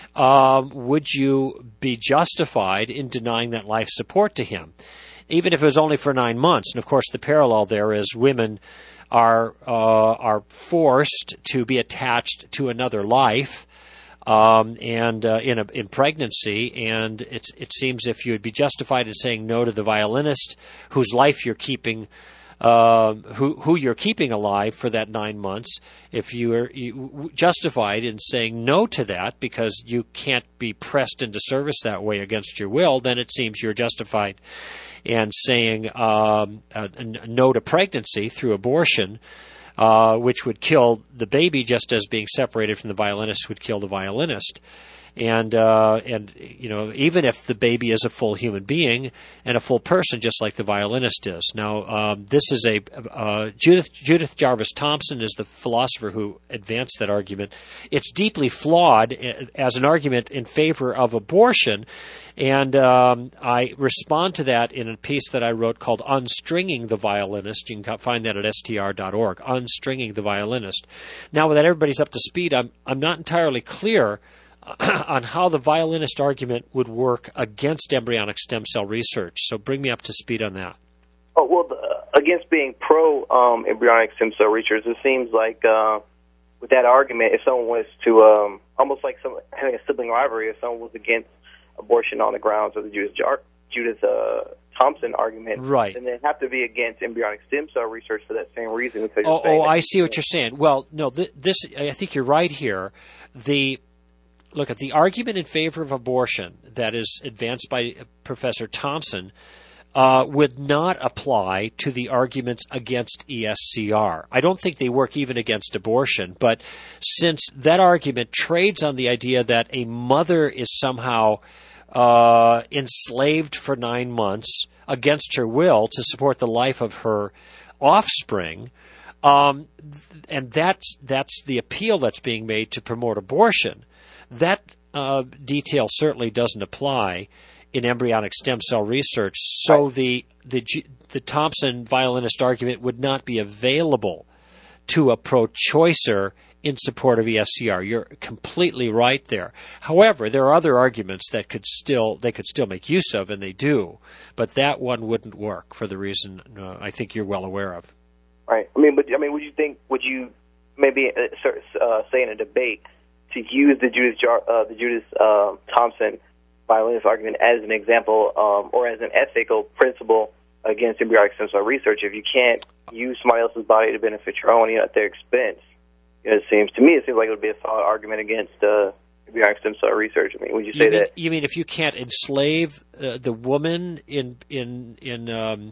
um, would you be justified in denying that life support to him, even if it was only for nine months? And of course, the parallel there is women are uh, are forced to be attached to another life, um, and uh, in a, in pregnancy, and it's it seems if you would be justified in saying no to the violinist whose life you're keeping, uh, who who you're keeping alive for that nine months, if you are you, justified in saying no to that because you can't be pressed into service that way against your will, then it seems you're justified and saying um, uh, no to pregnancy through abortion, uh, which would kill the baby just as being separated from the violinist would kill the violinist. And, uh, and you know, even if the baby is a full human being and a full person, just like the violinist is. Now, um, this is a uh, Judith, Judith Jarvis Thompson is the philosopher who advanced that argument. It's deeply flawed as an argument in favor of abortion, and um, I respond to that in a piece that I wrote called Unstringing the Violinist. You can find that at S T R dot org, Unstringing the Violinist. Now, that everybody's up to speed, I'm, I'm not entirely clear on how the violinist argument would work against embryonic stem cell research. So bring me up to speed on that. Oh, well, the, against being pro um, embryonic stem cell research, it seems like uh, with that argument, if someone was to, um, almost like some, having a sibling rivalry, if someone was against abortion on the grounds of the Judith, Jar- Judith uh, Thompson argument, right, then they'd have to be against embryonic stem cell research for that same reason. Because oh, you're oh that- I see what you're saying. Well, no, th- this I think you're right here. The Look, at the argument in favor of abortion that is advanced by Professor Thompson uh, would not apply to the arguments against E S C R. I don't think they work even against abortion, but since that argument trades on the idea that a mother is somehow uh, enslaved for nine months against her will to support the life of her offspring, um, and that's, that's the appeal that's being made to promote abortion, that uh, detail certainly doesn't apply in embryonic stem cell research. So right. the, the the Thompson violinist argument would not be available to a pro-choicer in support of E S C R. You're completely right there. However, there are other arguments that could still they could still make use of, and they do. But that one wouldn't work for the reason uh, I think you're well aware of. Right. I mean, but I mean, would you think? Would you maybe uh, uh, say in a debate to use the Judith uh, the Judith uh, Thompson violinist argument as an example um, or as an ethical principle against embryonic stem cell research? If you can't use somebody else's body to benefit your own, you know, at their expense, you know, it seems to me it seems like it would be a solid argument against uh, embryonic stem cell research. I mean, would you say you mean, that? You mean if you can't enslave uh, the woman in in in um,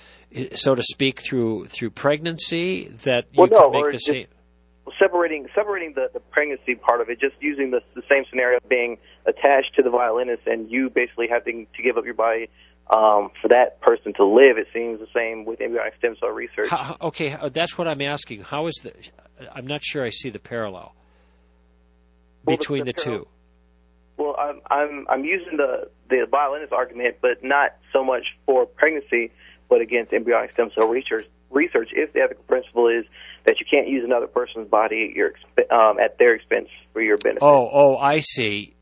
so to speak through through pregnancy, that you well, no, could make or the just, same. Separating separating the, the pregnancy part of it, just using the, the same scenario of being attached to the violinist and you basically having to give up your body um, for that person to live. It seems the same with embryonic stem cell research. How, okay, that's what I'm asking. How is the? I'm not sure I see the parallel Well, between the, the, the two. Well, I'm I'm I'm using the the violinist argument, but not so much for pregnancy, but against embryonic stem cell research. Research, if the ethical principle is that you can't use another person's body at your exp- um, at their expense for your benefit. Oh, oh, I see.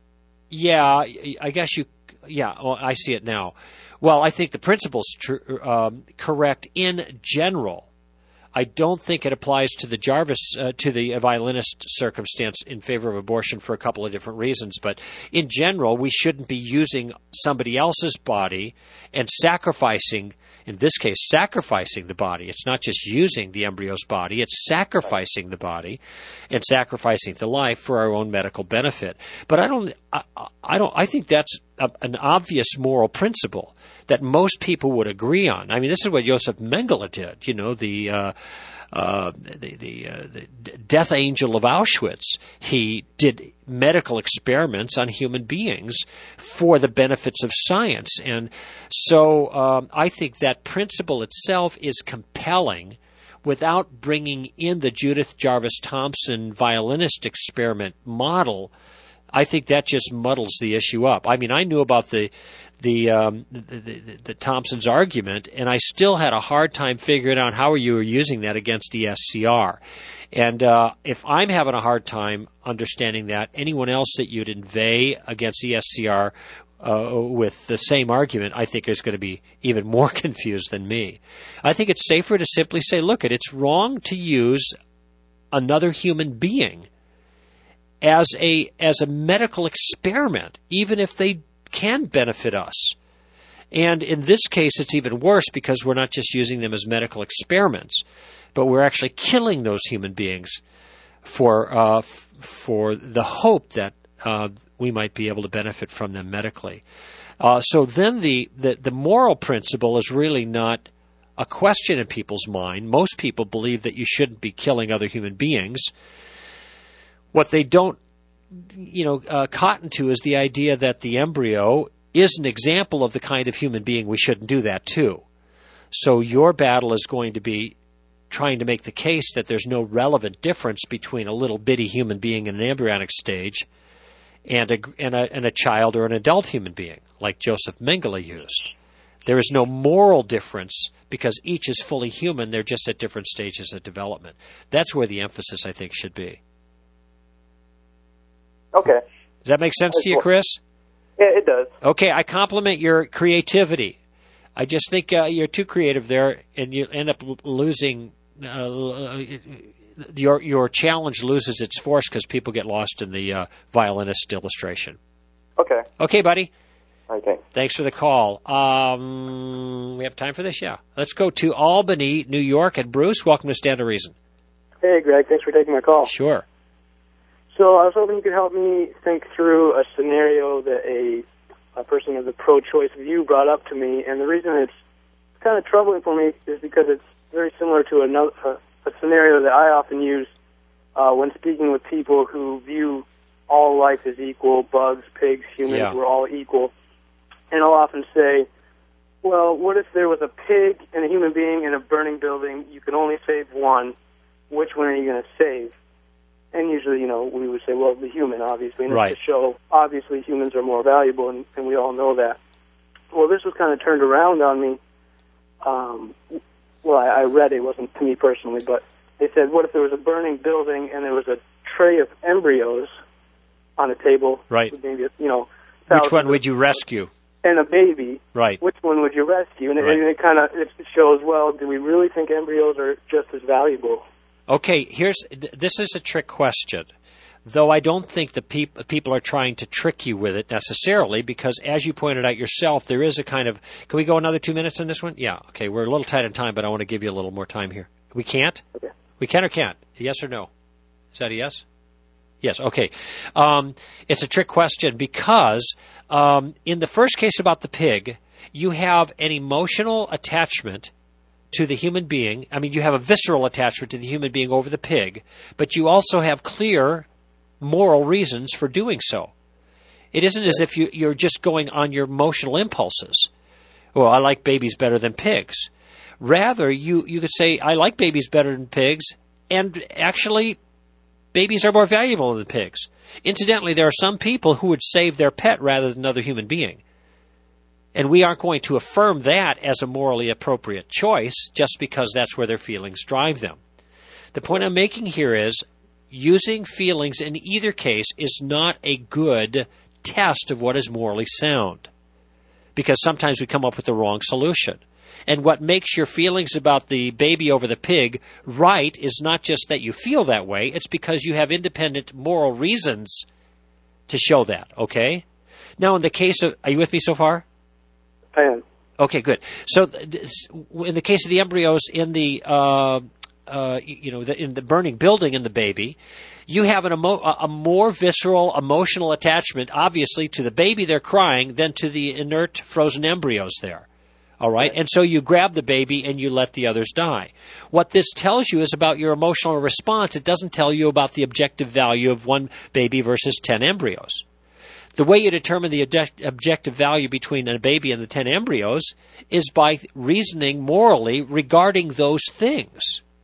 Yeah, I guess you. Yeah, oh, I see it now. Well, I think the principle's tr- um, correct in general. I don't think it applies to the Jarvis, uh, to the violinist circumstance in favor of abortion for a couple of different reasons. But in general, we shouldn't be using somebody else's body and sacrificing, in this case, sacrificing the body. It's not just using the embryo's body, it's sacrificing the body and sacrificing the life for our own medical benefit. But I don't, I, I don't, I think that's a, an obvious moral principle that most people would agree on. I mean, this is what Joseph Mengele did, you know, the, uh, uh, the, the, uh, the death angel of Auschwitz. He did medical experiments on human beings for the benefits of science. And so um, I think that principle itself is compelling without bringing in the Judith Jarvis Thompson violinist experiment model. I think that just muddles the issue up. I mean, I knew about the the, um, the, the, the Thompson's argument, and I still had a hard time figuring out how you were using that against E S C R. And uh, if I'm having a hard time understanding that, anyone else that you'd inveigh against E S C R uh, with the same argument, I think is going to be even more confused than me. I think it's safer to simply say, look, it's wrong to use another human being as a as a medical experiment, even if they can benefit us. And in this case, it's even worse because we're not just using them as medical experiments, but we're actually killing those human beings for uh, f- for the hope that uh, we might be able to benefit from them medically. Uh, so then the, the, the moral principle is really not a question in people's mind. Most people believe that you shouldn't be killing other human beings. What they don't you know, uh, cotton to is the idea that the embryo is an example of the kind of human being we shouldn't do that to. So your battle is going to be trying to make the case that there's no relevant difference between a little bitty human being in an embryonic stage and a, and a, and a child or an adult human being, like Joseph Mengele used. There is no moral difference because each is fully human. They're just at different stages of development. That's where the emphasis, I think, should be. Okay. Does that make sense to you, Chris? Yeah, it does. Okay, I compliment your creativity. I just think uh, you're too creative there, and you end up l- losing. Uh, your your challenge loses its force because people get lost in the uh, violinist illustration. Okay. Okay, buddy. All right, thanks. Thanks for the call. Um, we have time for this? Yeah. Let's go to Albany, New York. And Bruce, welcome to Stand to Reason. Hey, Greg. Thanks for taking my call. Sure. So I was hoping you could help me think through a scenario that a, a person of the pro-choice view brought up to me, and the reason it's kind of troubling for me is because it's very similar to another, a, a scenario that I often use uh, when speaking with people who view all life as equal, bugs, pigs, humans, Yeah. we're all equal. And I'll often say, well, what if there was a pig and a human being in a burning building? You can only save one. Which one are you going to save? And usually, you know, we would say, well, the human, obviously. And Right. it's to show, obviously, humans are more valuable, and, and we all know that. Well, this was kind of turned around on me. Um, well, I, I read it. It wasn't to me personally, but they said, what if there was a burning building and there was a tray of embryos on a table? Right. With maybe, you know, Which one would you rescue? and a baby. Right. Which one would you rescue? And, Right. it, and it kind of it shows, well, do we really think embryos are just as valuable? Okay, here's th- this is a trick question, though I don't think the peop- people are trying to trick you with it necessarily, because as you pointed out yourself, there is a kind of. Can we go another two minutes on this one? Yeah. Okay, we're a little tight on time, but I want to give you a little more time here. We can't. Okay. We can or can't? Yes or no? Is that a yes? Yes. Okay. Um, it's a trick question because um, in the first case about the pig, you have an emotional attachment to the human being. I mean, you have a visceral attachment to the human being over the pig, but you also have clear moral reasons for doing so. It isn't as if you, you're just going on your emotional impulses. well, I like babies better than pigs. Rather, you, you could say, I like babies better than pigs, and actually, babies are more valuable than pigs. Incidentally, there are some people who would save their pet rather than another human being. And we aren't going to affirm that as a morally appropriate choice just because that's where their feelings drive them. The point I'm making here is using feelings in either case is not a good test of what is morally sound, because sometimes we come up with the wrong solution. And what makes your feelings about the baby over the pig right is not just that you feel that way, it's because you have independent moral reasons to show that, okay? Now, in the case of, are you with me so far? I am. Okay, good. So, in the case of the embryos in the, uh, uh, you know, the, in the burning building in the baby, you have an emo- a more visceral, emotional attachment, obviously, to the baby they're crying than to the inert, frozen embryos there. All right? And so you grab the baby and you let the others die. What this tells you is about your emotional response. It doesn't tell you about the objective value of one baby versus ten embryos. The way you determine the object- objective value between a baby and the ten embryos is by reasoning morally regarding those things.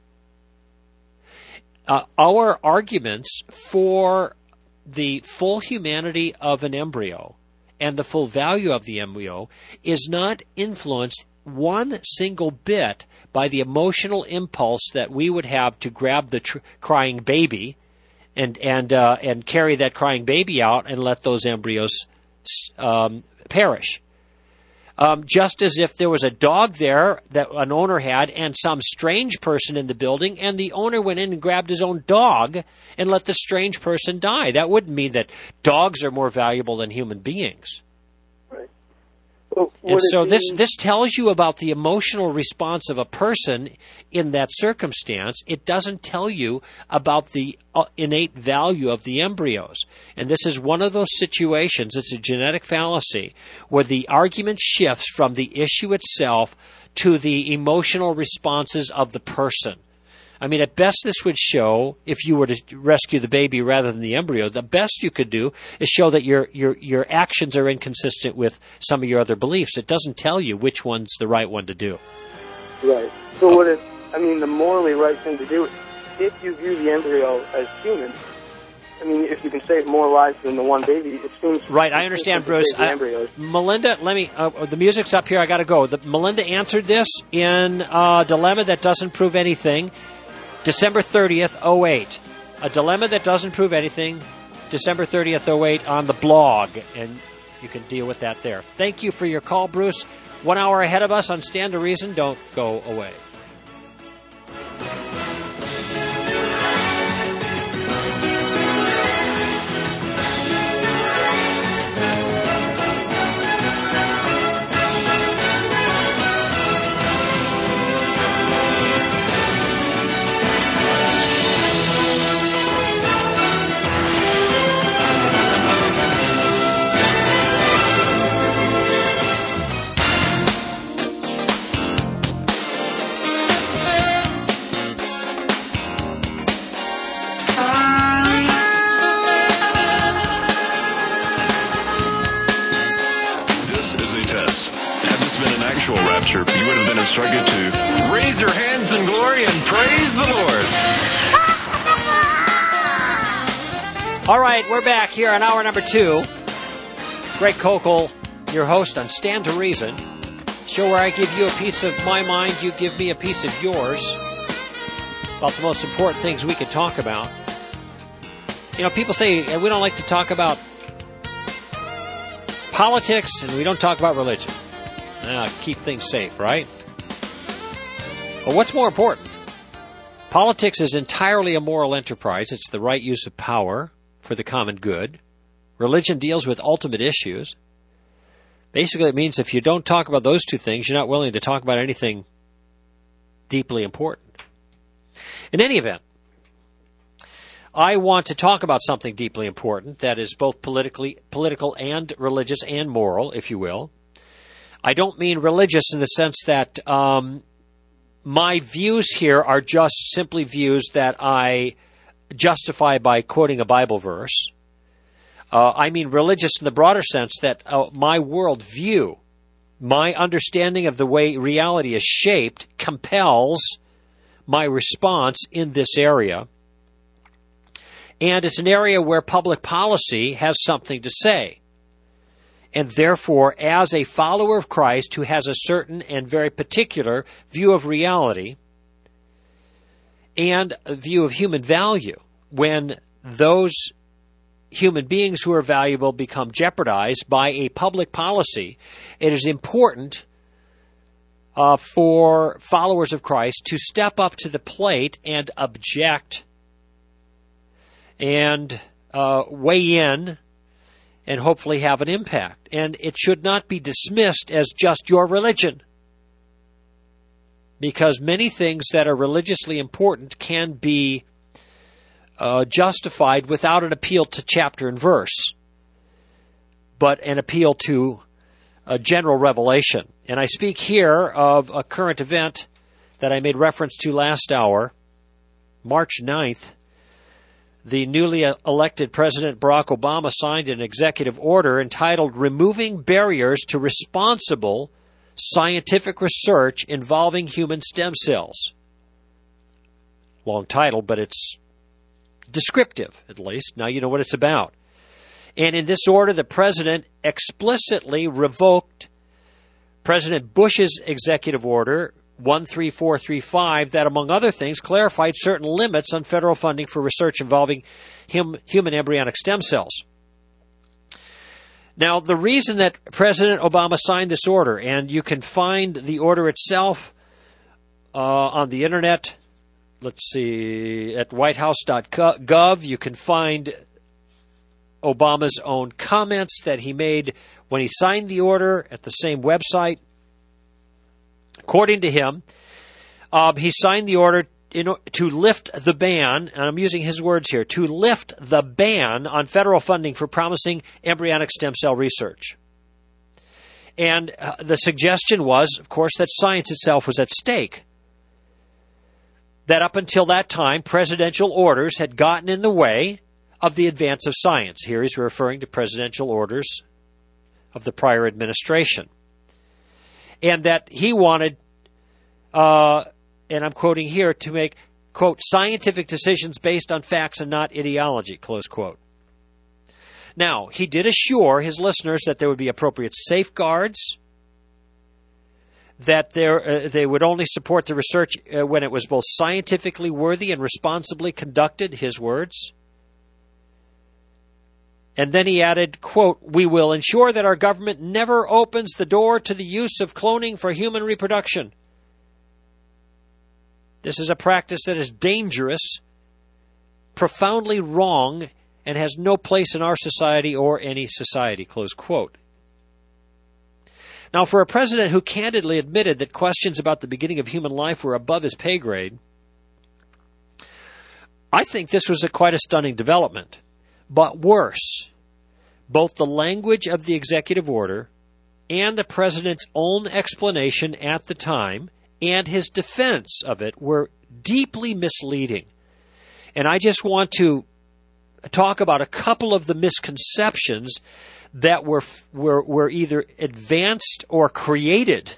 Uh, our arguments for the full humanity of an embryo and the full value of the embryo is not influenced one single bit by the emotional impulse that we would have to grab the tr- crying baby and and uh, and carry that crying baby out and let those embryos um, perish. Um, just as if there was a dog there that an owner had and some strange person in the building, and the owner went in and grabbed his own dog and let the strange person die. That wouldn't mean that dogs are more valuable than human beings. Right. Well, And so be... this, this tells you about the emotional response of a person in that circumstance. It doesn't tell you about the uh, innate value of the embryos. And this is one of those situations, it's a genetic fallacy, where the argument shifts from the issue itself to the emotional responses of the person. I mean, at best this would show, if you were to rescue the baby rather than the embryo, the best you could do is show that your your your actions are inconsistent with some of your other beliefs. It doesn't tell you which one's the right one to do. Right. So what it, I mean, the morally right thing to do, if you view the embryo as human, I mean, if you can save more lives than the one baby, it seems... Right, I understand, Bruce. I, Melinda, let me... Uh, the music's up here. I got to go. The, Melinda answered this in a dilemma that doesn't prove anything. December thirtieth, oh eight. A dilemma that doesn't prove anything. December thirtieth, oh eight on the blog. And you can deal with that there. Thank you for your call, Bruce. One hour ahead of us on Stand to Reason. Don't go away. You would have been instructed to raise your hands in glory and praise the Lord. All right, we're back here on hour number two. Greg Koukl, your host on Stand to Reason, show where I give you a piece of my mind, you give me a piece of yours about the most important things we could talk about. You know, people say we don't like to talk about politics and we don't talk about religion. Uh, keep things safe, right? But what's more important? Politics is entirely a moral enterprise. It's the right use of power for the common good. Religion deals with ultimate issues. Basically, it means if you don't talk about those two things, you're not willing to talk about anything deeply important. In any event, I want to talk about something deeply important that is both politically, political and religious and moral, if you will. I don't mean religious in the sense that um, my views here are just simply views that I justify by quoting a Bible verse. Uh, I mean religious in the broader sense that uh, my worldview My understanding of the way reality is shaped compels my response in this area. And it's an area where public policy has something to say. And therefore, as a follower of Christ who has a certain and very particular view of reality and a view of human value, when those human beings who are valuable become jeopardized by a public policy, it is important uh, for followers of Christ to step up to the plate and object and uh, weigh in and hopefully have an impact. And it should not be dismissed as just your religion, because many things that are religiously important can be uh, justified without an appeal to chapter and verse, but an appeal to a general revelation. And I speak here of a current event that I made reference to last hour, March ninth. The newly elected President Barack Obama signed an executive order entitled Removing Barriers to Responsible Scientific Research Involving Human Stem Cells. Long title, but it's descriptive, at least. Now you know what it's about. And in this order, the President explicitly revoked President Bush's executive order one three four three five that, among other things, clarified certain limits on federal funding for research involving hum, human embryonic stem cells. Now, the reason that President Obama signed this order, and you can find the order itself uh, on the internet, let's see, at white house dot gov, you can find Obama's own comments that he made when he signed the order at the same website. According to him, um, he signed the order in, to lift the ban, and I'm using his words here, to lift the ban on federal funding for promising embryonic stem cell research. And uh, the suggestion was, of course, that science itself was at stake. That up until that time, presidential orders had gotten in the way of the advance of science. Here he's referring to presidential orders of the prior administration. And that he wanted, uh, and I'm quoting here, to make, quote, scientific decisions based on facts and not ideology, close quote. Now, he did assure his listeners that there would be appropriate safeguards, that there, uh, they would only support the research uh, when it was both scientifically worthy and responsibly conducted, his words. And then he added, quote, we will ensure that our government never opens the door to the use of cloning for human reproduction. This is a practice that is dangerous, profoundly wrong, and has no place in our society or any society, close quote. Now, for a president who candidly admitted that questions about the beginning of human life were above his pay grade, I think this was a quite a stunning development. But worse, both the language of the executive order and the president's own explanation at the time and his defense of it were deeply misleading. And I just want to talk about a couple of the misconceptions that were were, were either advanced or created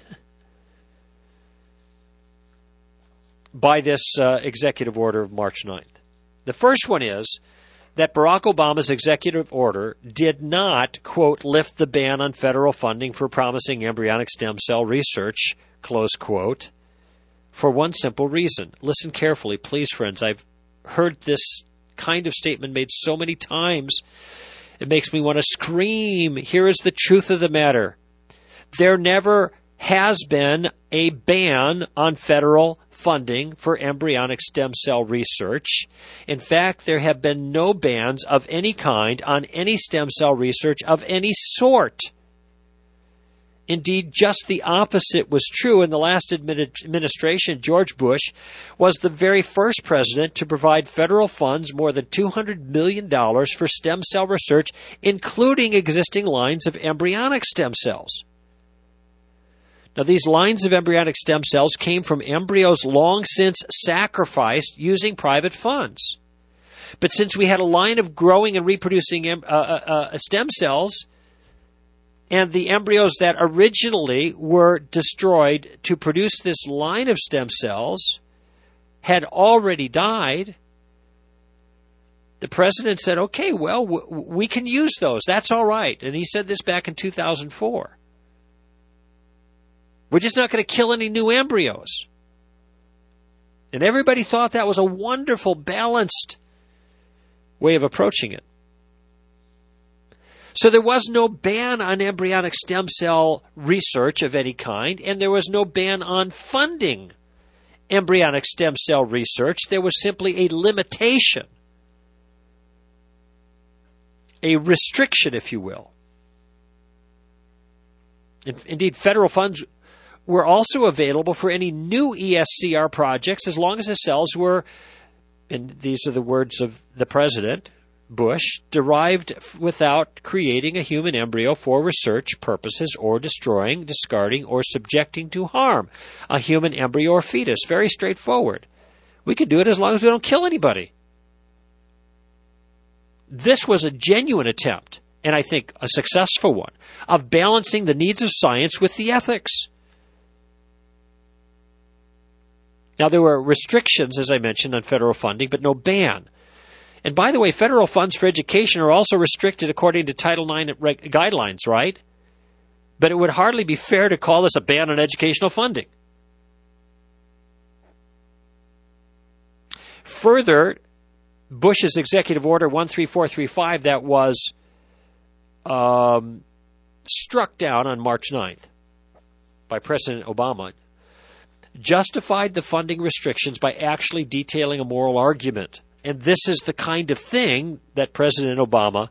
by this uh, executive order of March ninth. The first one is that Barack Obama's executive order did not, quote, lift the ban on federal funding for promising embryonic stem cell research, close quote, for one simple reason. Listen carefully, please, friends. I've heard this kind of statement made so many times, it makes me want to scream. Here is the truth of the matter. There never has been a ban on federal funding for embryonic stem cell research. In fact, there have been no bans of any kind on any stem cell research of any sort. Indeed, just the opposite was true. In the last administration, George Bush was the very first president to provide federal funds more than two hundred million dollars for stem cell research, including existing lines of embryonic stem cells. Now, these lines of embryonic stem cells came from embryos long since sacrificed using private funds. But since we had a line of growing and reproducing uh, uh, uh, stem cells, And the embryos that originally were destroyed to produce this line of stem cells had already died. The president said, okay, well, w- we can use those. That's all right. And he said this back in two thousand four. We're just not going to kill any new embryos. And everybody thought that was a wonderful, balanced way of approaching it. So there was no ban on embryonic stem cell research of any kind, and there was no ban on funding embryonic stem cell research. There was simply a limitation, a restriction, if you will. Indeed, federal funds were also available for any new E S C R projects as long as the cells were, and these are the words of the president, Bush, derived without creating a human embryo for research purposes or destroying, discarding, or subjecting to harm a human embryo or fetus. Very straightforward. We can do it as long as we don't kill anybody. This was a genuine attempt, and I think a successful one, of balancing the needs of science with the ethics. Now, there were restrictions, as I mentioned, on federal funding, but no ban. And by the way, federal funds for education are also restricted according to Title nine guidelines, right? But it would hardly be fair to call this a ban on educational funding. Further, Bush's Executive Order one three four three five that was um, struck down on March ninth by President Obama justified the funding restrictions by actually detailing a moral argument. And this is the kind of thing that President Obama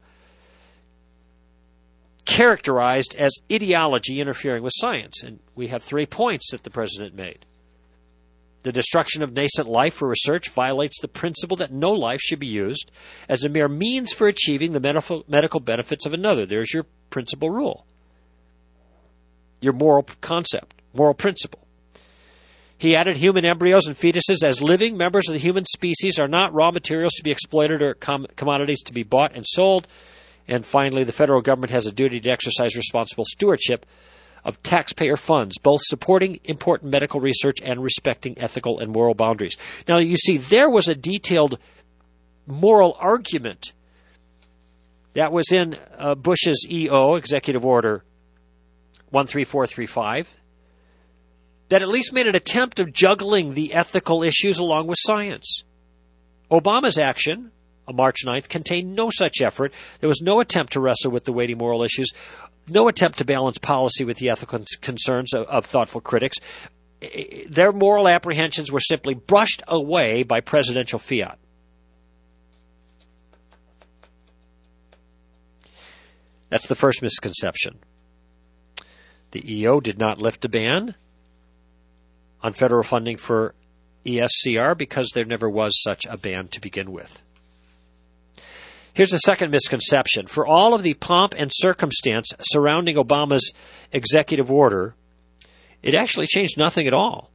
characterized as ideology interfering with science. And we have three points that the president made. The destruction of nascent life for research violates the principle that no life should be used as a mere means for achieving the medical, medical benefits of another. There's your principal rule, your moral concept, moral principle. He added human embryos and fetuses as living members of the human species are not raw materials to be exploited or com- commodities to be bought and sold. And finally, the federal government has a duty to exercise responsible stewardship of taxpayer funds, both supporting important medical research and respecting ethical and moral boundaries. Now, you see, there was a detailed moral argument that was in uh, Bush's E O, Executive Order one three four three five. That at least made an attempt of juggling the ethical issues along with science. Obama's action on March ninth contained no such effort. There was no attempt to wrestle with the weighty moral issues, no attempt to balance policy with the ethical concerns of, of thoughtful critics. Their moral apprehensions were simply brushed away by presidential fiat. That's the first misconception. The E O did not lift a ban on federal funding for E S C R because there never was such a ban to begin with. Here's the second misconception. For all of the pomp and circumstance surrounding Obama's executive order, it actually changed nothing at all.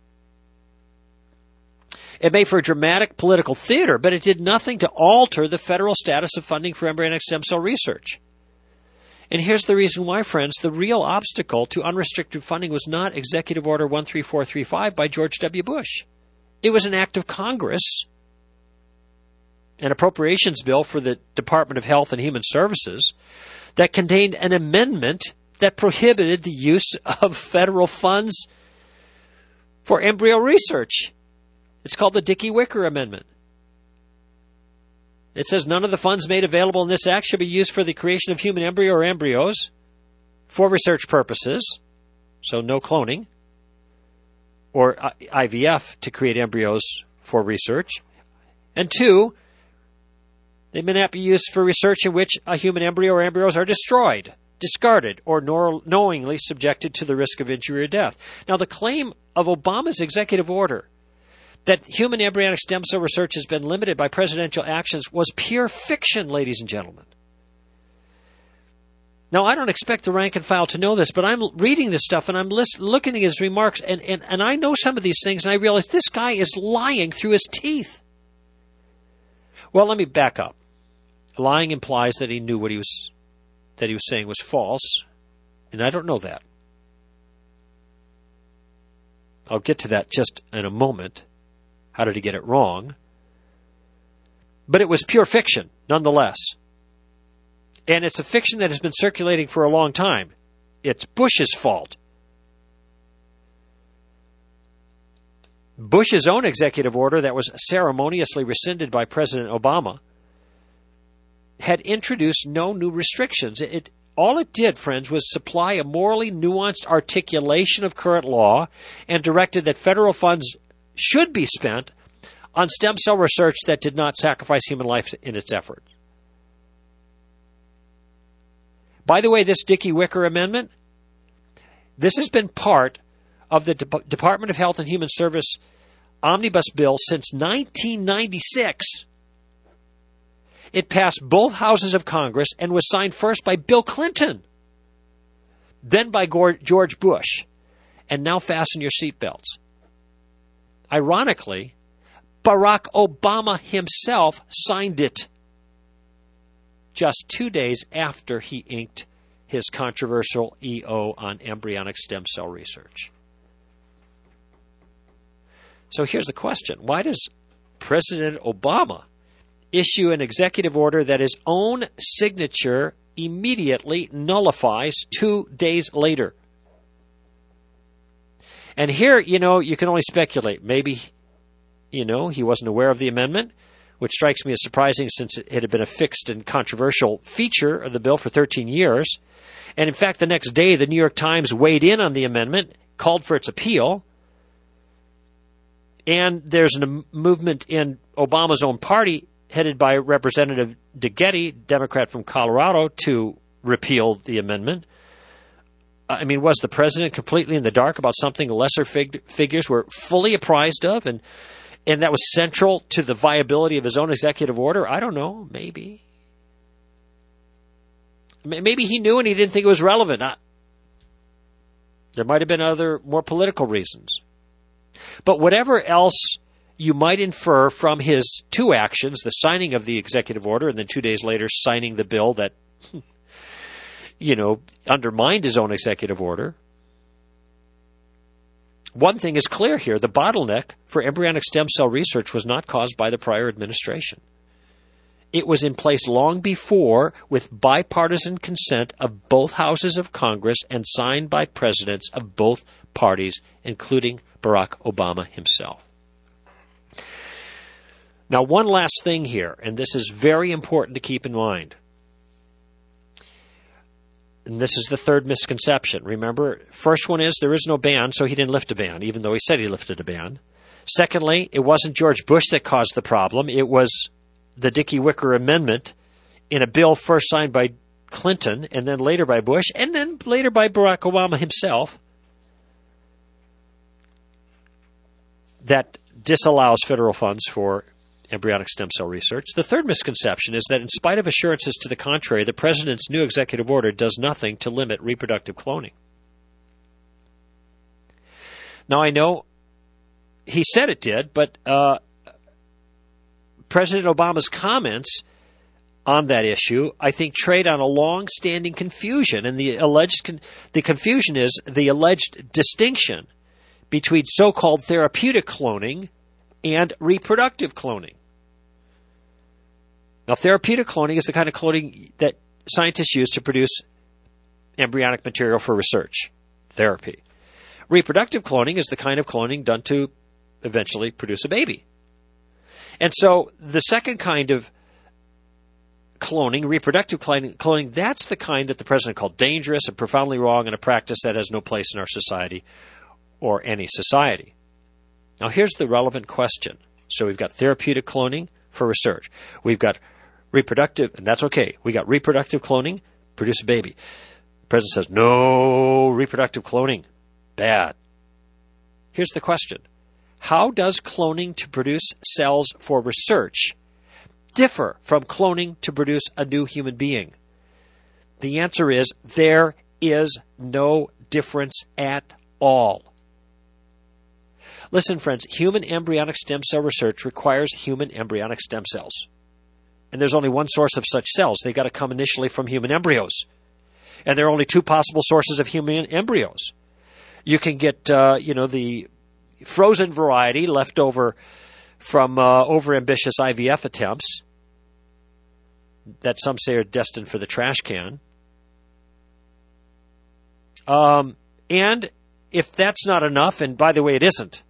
It made for dramatic political theater, but it did nothing to alter the federal status of funding for embryonic stem cell research. And here's the reason why, friends. The real obstacle to unrestricted funding was not Executive Order one three four three five by George W. Bush. It was an act of Congress, an appropriations bill for the Department of Health and Human Services, that contained an amendment that prohibited the use of federal funds for embryo research. It's called the Dickey-Wicker Amendment. It says none of the funds made available in this act should be used for the creation of human embryo or embryos for research purposes, so no cloning, or I V F to create embryos for research. And two, they may not be used for research in which a human embryo or embryos are destroyed, discarded, or nor- knowingly subjected to the risk of injury or death. Now, the claim of Obama's executive order that human embryonic stem cell research has been limited by presidential actions was pure fiction, ladies and gentlemen. Now, I don't expect the rank and file to know this, but I'm reading this stuff and I'm list- looking at his remarks, and, and, and I know some of these things, and I realize this guy is lying through his teeth. Well, let me back up. Lying implies that he knew what he was, that he was saying was false, And I don't know that. I'll get to that just in a moment. How did he get it wrong? But it was pure fiction, nonetheless. And it's a fiction that has been circulating for a long time. It's Bush's fault. Bush's own executive order that was ceremoniously rescinded by President Obama had introduced no new restrictions. It, all it did, friends, was supply a morally nuanced articulation of current law and directed that federal funds should be spent on stem cell research that did not sacrifice human life in its effort. By the way, this Dickey Wicker Amendment, this has been part of the De- Department of Health and Human Service omnibus bill since nineteen ninety-six. It passed both houses of Congress and was signed first by Bill Clinton, then by George Bush, and now fasten your seatbelts. Ironically, Barack Obama himself signed it just two days after he inked his controversial E O on embryonic stem cell research. So here's the question. Why does President Obama issue an executive order that his own signature immediately nullifies two days later? And here, you know, you can only speculate. Maybe, you know, he wasn't aware of the amendment, which strikes me as surprising since it had been a fixed and controversial feature of the bill for thirteen years. And in fact, the next day, the New York Times weighed in on the amendment, called for its appeal. And there's a movement in Obama's own party, headed by Representative DeGette, Democrat from Colorado, to repeal the amendment. I mean, was the president completely in the dark about something lesser fig- figures were fully apprised of, and and that was central to the viability of his own executive order? I don't know. Maybe. Maybe he knew and he didn't think it was relevant. I, there might have been other, more political reasons. But whatever else you might infer from his two actions, the signing of the executive order and then two days later signing the bill that, you know, undermined his own executive order, one thing is clear here. The bottleneck for embryonic stem cell research was not caused by the prior administration. It was in place long before, with bipartisan consent of both houses of Congress and signed by presidents of both parties, including Barack Obama himself. Now, one last thing here, and this is very important to keep in mind. And this is the third misconception. Remember, first one is there is no ban, so he didn't lift a ban, even though he said he lifted a ban. Secondly, it wasn't George Bush that caused the problem. It was the Dickey Wicker Amendment in a bill first signed by Clinton and then later by Bush and then later by Barack Obama himself that disallows federal funds for embryonic stem cell research. The third misconception is that in spite of assurances to the contrary, the president's new executive order does nothing to limit reproductive cloning. Now, I know he said it did, but uh, President Obama's comments on that issue, I think, trade on a long-standing confusion, and the alleged con- the confusion is the alleged distinction between so-called therapeutic cloning and reproductive cloning. Now, therapeutic cloning is the kind of cloning that scientists use to produce embryonic material for research, therapy. Reproductive cloning is the kind of cloning done to eventually produce a baby. And so the second kind of cloning, reproductive cloning, cloning, that's the kind that the president called dangerous and profoundly wrong and a practice that has no place in our society or any society. Now, here's the relevant question. So we've got therapeutic cloning for research. We've got reproductive, and that's okay. We got reproductive cloning, produce a baby. The president says, no reproductive cloning, bad. Here's the question. How does cloning to produce cells for research differ from cloning to produce a new human being? The answer is there is no difference at all. Listen, friends, human embryonic stem cell research requires human embryonic stem cells. And there's only one source of such cells. They've got to come initially from human embryos. And there are only two possible sources of human embryos. You can get, uh, you know, the frozen variety left over from uh, overambitious I V F attempts that some say are destined for the trash can. Um, and if that's not enough, and by the way, it isn't,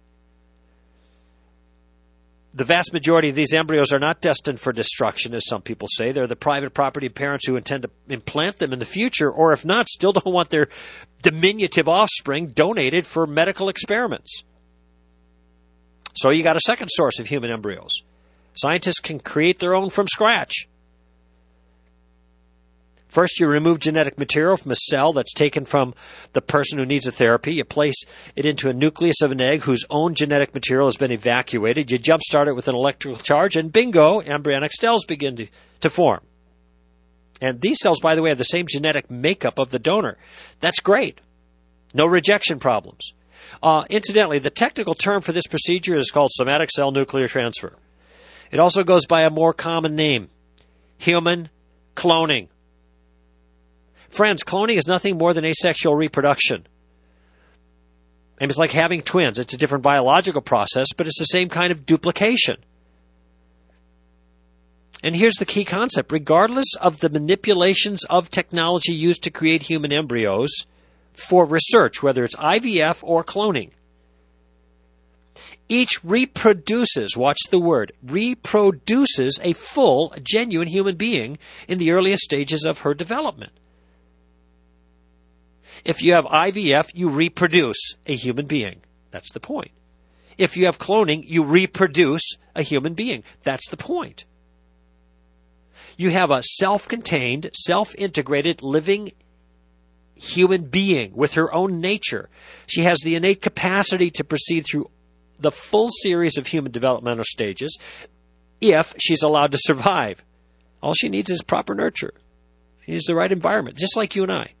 the vast majority of these embryos are not destined for destruction, as some people say. They're the private property of parents who intend to implant them in the future, or if not, still don't want their diminutive offspring donated for medical experiments. So you got a second source of human embryos. Scientists can create their own from scratch. First, you remove genetic material from a cell that's taken from the person who needs a therapy. You place it into a nucleus of an egg whose own genetic material has been evacuated. You jumpstart it with an electrical charge, and bingo, embryonic cells begin to, to form. And these cells, by the way, have the same genetic makeup of the donor. That's great. No rejection problems. Uh, incidentally, the technical term for this procedure is called somatic cell nuclear transfer. It also goes by a more common name, human cloning. Friends, cloning is nothing more than asexual reproduction. And it's like having twins. It's a different biological process, but it's the same kind of duplication. And here's the key concept. Regardless of the manipulations of technology used to create human embryos for research, whether it's I V F or cloning, each reproduces, watch the word, reproduces a full, genuine human being in the earliest stages of her development. If you have I V F, you reproduce a human being. That's the point. If you have cloning, you reproduce a human being. That's the point. You have a self-contained, self-integrated, living human being with her own nature. She has the innate capacity to proceed through the full series of human developmental stages if she's allowed to survive. All she needs is proper nurture. She needs the right environment, just like you and I.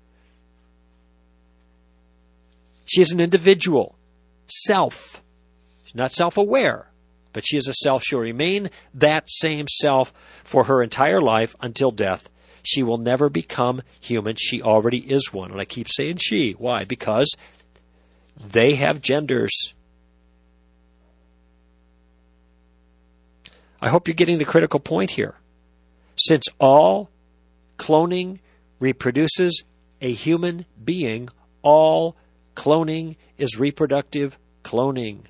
She is an individual, self. She's not self-aware, but she is a self. She'll remain that same self for her entire life until death. She will never become human. She already is one. And I keep saying she. Why? Because they have genders. I hope you're getting the critical point here. Since all cloning reproduces a human being, all cloning is reproductive cloning.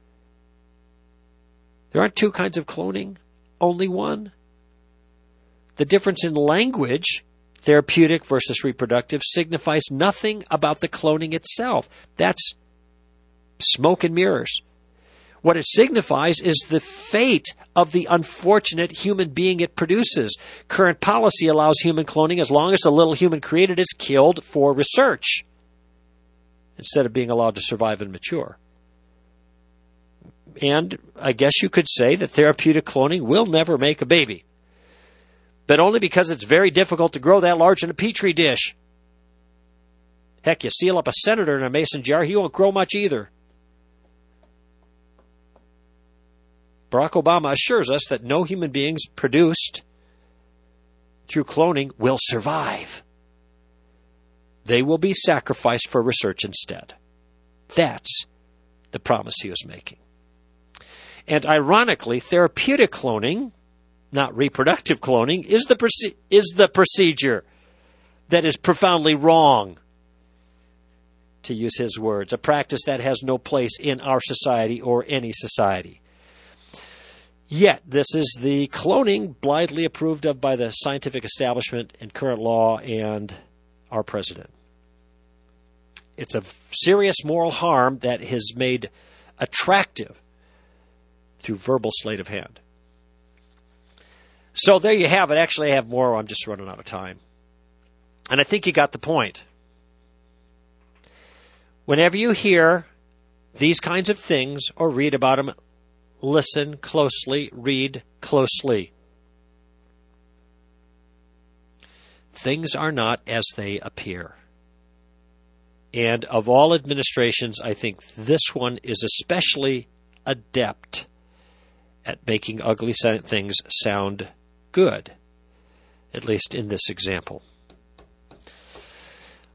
There aren't two kinds of cloning, only one. The difference in language, therapeutic versus reproductive, signifies nothing about the cloning itself. That's smoke and mirrors. What it signifies is the fate of the unfortunate human being it produces. Current policy allows human cloning as long as the little human created is killed for research, instead of being allowed to survive and mature. And I guess you could say that therapeutic cloning will never make a baby, but only because it's very difficult to grow that large in a petri dish. Heck, you seal up a senator in a mason jar, he won't grow much either. Barack Obama assures us that no human beings produced through cloning will survive. They will be sacrificed for research instead. That's the promise he was making. And ironically, therapeutic cloning, not reproductive cloning, is the proce- is the procedure that is profoundly wrong, to use his words, a practice that has no place in our society or any society. Yet, this is the cloning blithely approved of by the scientific establishment and current law and our president. It's a serious moral harm that is made attractive through verbal sleight of hand. So there you have it. Actually, I have more. I'm just running out of time. And I think you got the point. Whenever you hear these kinds of things or read about them, listen closely, read closely. Things are not as they appear. And of all administrations, I think this one is especially adept at making ugly things sound good, at least in this example.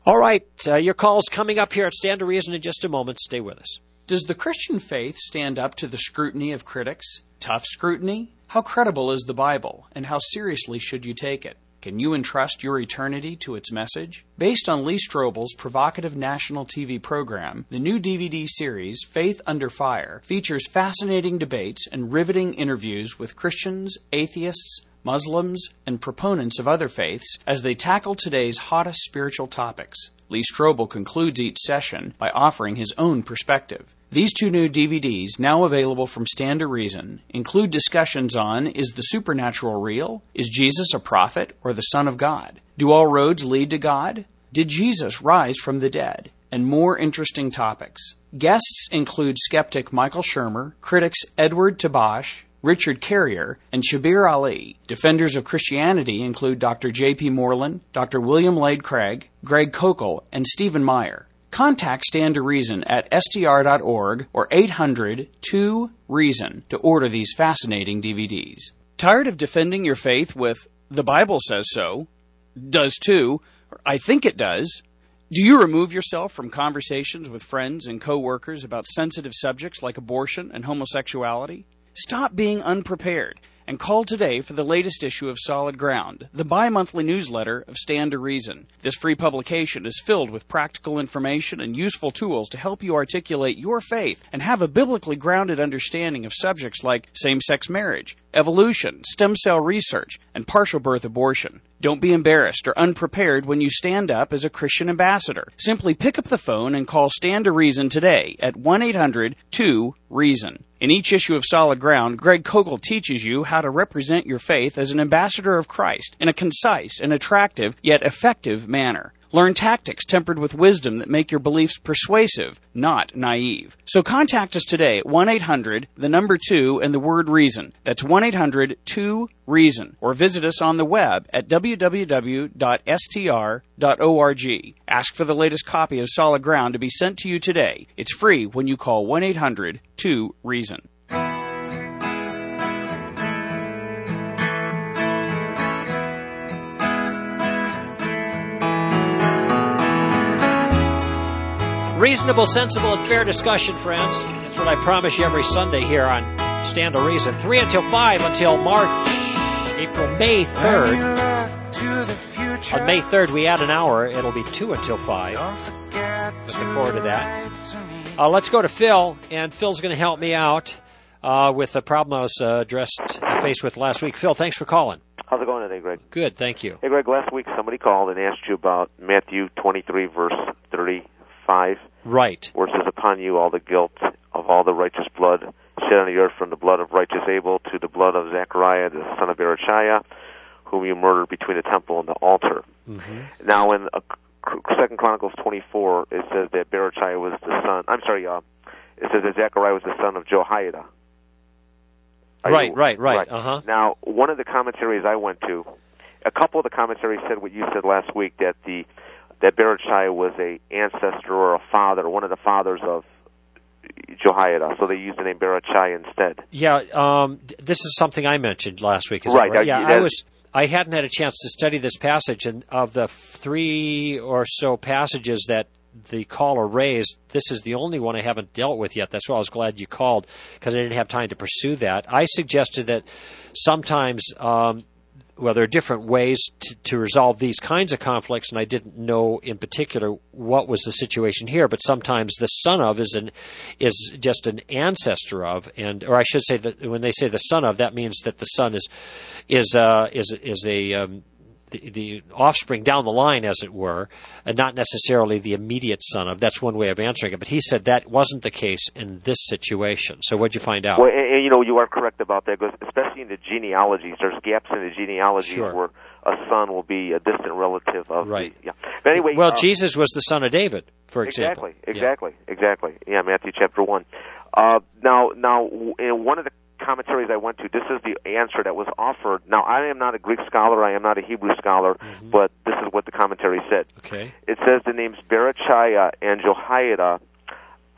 All right, uh, your call's coming up here at Stand to Reason in just a moment. Stay with us. Does the Christian faith stand up to the scrutiny of critics? Tough scrutiny? How credible is the Bible, and how seriously should you take it? Can you entrust your eternity to its message? Based on Lee Strobel's provocative national T V program, the new D V D series, Faith Under Fire, features fascinating debates and riveting interviews with Christians, atheists, Muslims, and proponents of other faiths as they tackle today's hottest spiritual topics. Lee Strobel concludes each session by offering his own perspective. These two new D V Ds, now available from Stand to Reason, include discussions on: is the supernatural real? Is Jesus a prophet or the Son of God? Do all roads lead to God? Did Jesus rise from the dead? And more interesting topics. Guests include skeptic Michael Shermer, critics Edward Tabash, Richard Carrier, and Shabir Ali. Defenders of Christianity include Doctor J P Moreland, Doctor William Lade Craig, Greg Kokel, and Stephen Meyer. Contact Stand to Reason at S T R dot org or eight hundred two reason to order these fascinating D V Ds. Tired of defending your faith with, "The Bible says so," "does too," or "I think it does"? Do you remove yourself from conversations with friends and co-workers about sensitive subjects like abortion and homosexuality? Stop being unprepared and call today for the latest issue of Solid Ground, the bi-monthly newsletter of Stand to Reason. This free publication is filled with practical information and useful tools to help you articulate your faith and have a biblically grounded understanding of subjects like same-sex marriage, evolution, stem cell research, and partial birth abortion. Don't be embarrassed or unprepared when you stand up as a Christian ambassador. Simply pick up the phone and call Stand to Reason today at one eight hundred two reason. In each issue of Solid Ground, Greg Kokel teaches you how to represent your faith as an ambassador of Christ in a concise and attractive yet effective manner. Learn tactics tempered with wisdom that make your beliefs persuasive, not naive. So contact us today at one eight hundred, the number two, and the word reason. That's one eight hundred two reason. Or visit us on the web at w w w dot s t r dot org. Ask for the latest copy of Solid Ground to be sent to you today. It's free when you call one eight hundred two reason. Reasonable, sensible, and fair discussion, friends. That's what I promise you every Sunday here on Stand to Reason. Three until five until March, April, May third. On May third, we add an hour. It'll be two until five. Looking forward to that. Uh, let's go to Phil, and Phil's going to help me out uh, with the problem I was uh, addressed, uh, faced with last week. Phil, thanks for calling. How's it going today, Greg? Good, thank you. Hey, Greg, last week somebody called and asked you about Matthew twenty-three, verse thirty-five. Right. Where it says, upon you all the guilt of all the righteous blood shed on the earth, from the blood of righteous Abel to the blood of Zechariah, the son of Berechiah, whom you murdered between the temple and the altar. Mm-hmm. Now, in uh, Second Chronicles twenty-four, it says that Berechiah was the son, I'm sorry, uh, it says that Zechariah was the son of Jehoiada. Are right, you, right, right, right. Uh-huh. Now, one of the commentaries I went to, a couple of the commentaries said what you said last week, that the that Berechiah was a ancestor or a father, one of the fathers of Jehoiada, so they used the name Berechiah instead. Yeah, um, this is something I mentioned last week. Is right. That right? Now, yeah, I was. I hadn't had a chance to study this passage, and of the three or so passages that the caller raised, this is the only one I haven't dealt with yet. That's why I was glad you called, because I didn't have time to pursue that. I suggested that sometimes. Um, Well, there are different ways to, to resolve these kinds of conflicts, and I didn't know in particular what was the situation here. But sometimes the son of is an is just an ancestor of, and or I should say that when they say the son of, that means that the son is is uh, is is a um, the, the offspring down the line, as it were, and not necessarily the immediate son of. That's one way of answering it. But he said that wasn't the case in this situation. So what'd you find out? Well, and, and you know, you are correct about that, because especially in the genealogies, there's gaps in the genealogies sure. where a son will be a distant relative of. Right. The, yeah. But anyway. Well, uh, Jesus was the son of David, for example. Exactly. Exactly. Yeah. Exactly. Yeah. Matthew chapter one. Uh, now, now, in one of the commentaries I went to, this is the answer that was offered. Now, I am not a Greek scholar, I am not a Hebrew scholar, mm-hmm. but this is what the commentary said. Okay. It says the names Berechiah and Jehoiada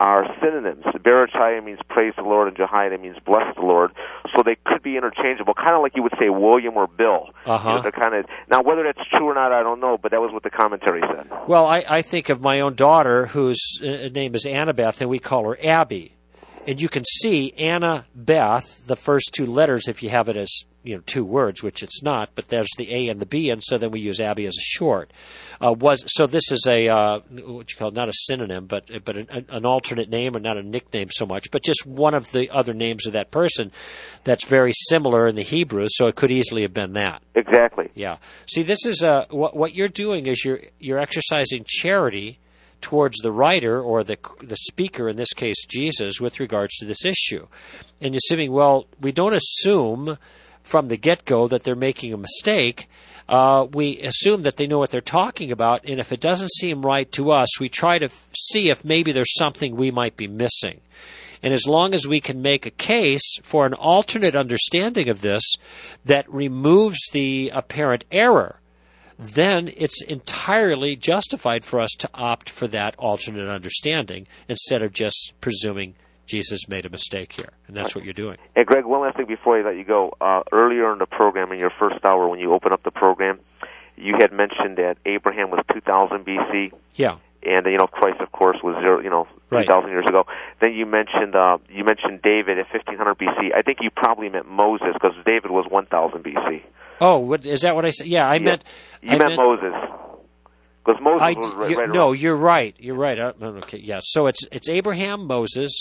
are synonyms. Berachaya means praise the Lord, and Jehoiada means bless the Lord. So they could be interchangeable, kind of like you would say William or Bill. Uh-huh. You know, they're kind of, now, whether that's true or not, I don't know, but that was what the commentary said. Well, I, I think of my own daughter, whose uh, name is Annabeth, and we call her Abby. And you can see Anna Beth, the first two letters, if you have it as you know two words, which it's not, but there's the A and the B, and so then we use Abby as a short. Uh, was so this is a uh, what you call not a synonym, but but an, an alternate name, or not a nickname so much, but just one of the other names of that person that's very similar in the Hebrew. So it could easily have been that. Exactly. Yeah. See, this is uh, what what you're doing is you're you're exercising charity towards the writer or the the speaker, in this case Jesus, with regards to this issue. And you're assuming, well, we don't assume from the get-go that they're making a mistake. Uh, we assume that they know what they're talking about, and if it doesn't seem right to us, we try to f- see if maybe there's something we might be missing. And as long as we can make a case for an alternate understanding of this that removes the apparent error, then it's entirely justified for us to opt for that alternate understanding instead of just presuming Jesus made a mistake here. And that's what you're doing. And Greg, one last thing before I let you go. Uh, earlier in the program, in your first hour, when you open up the program, you had mentioned that Abraham was two thousand B C. Yeah. And, you know, Christ, of course, was zero, you know, Right. two thousand years ago. Then you mentioned uh, you mentioned David at fifteen hundred B C. I think you probably meant Moses, because David was one thousand B C. Oh, what, is that what I said? Yeah, I Yeah. meant... You I meant, meant Moses. Because Moses I, was right, you, right no, around. you're right. You're right. Uh, okay, yeah. So it's it's Abraham, Moses,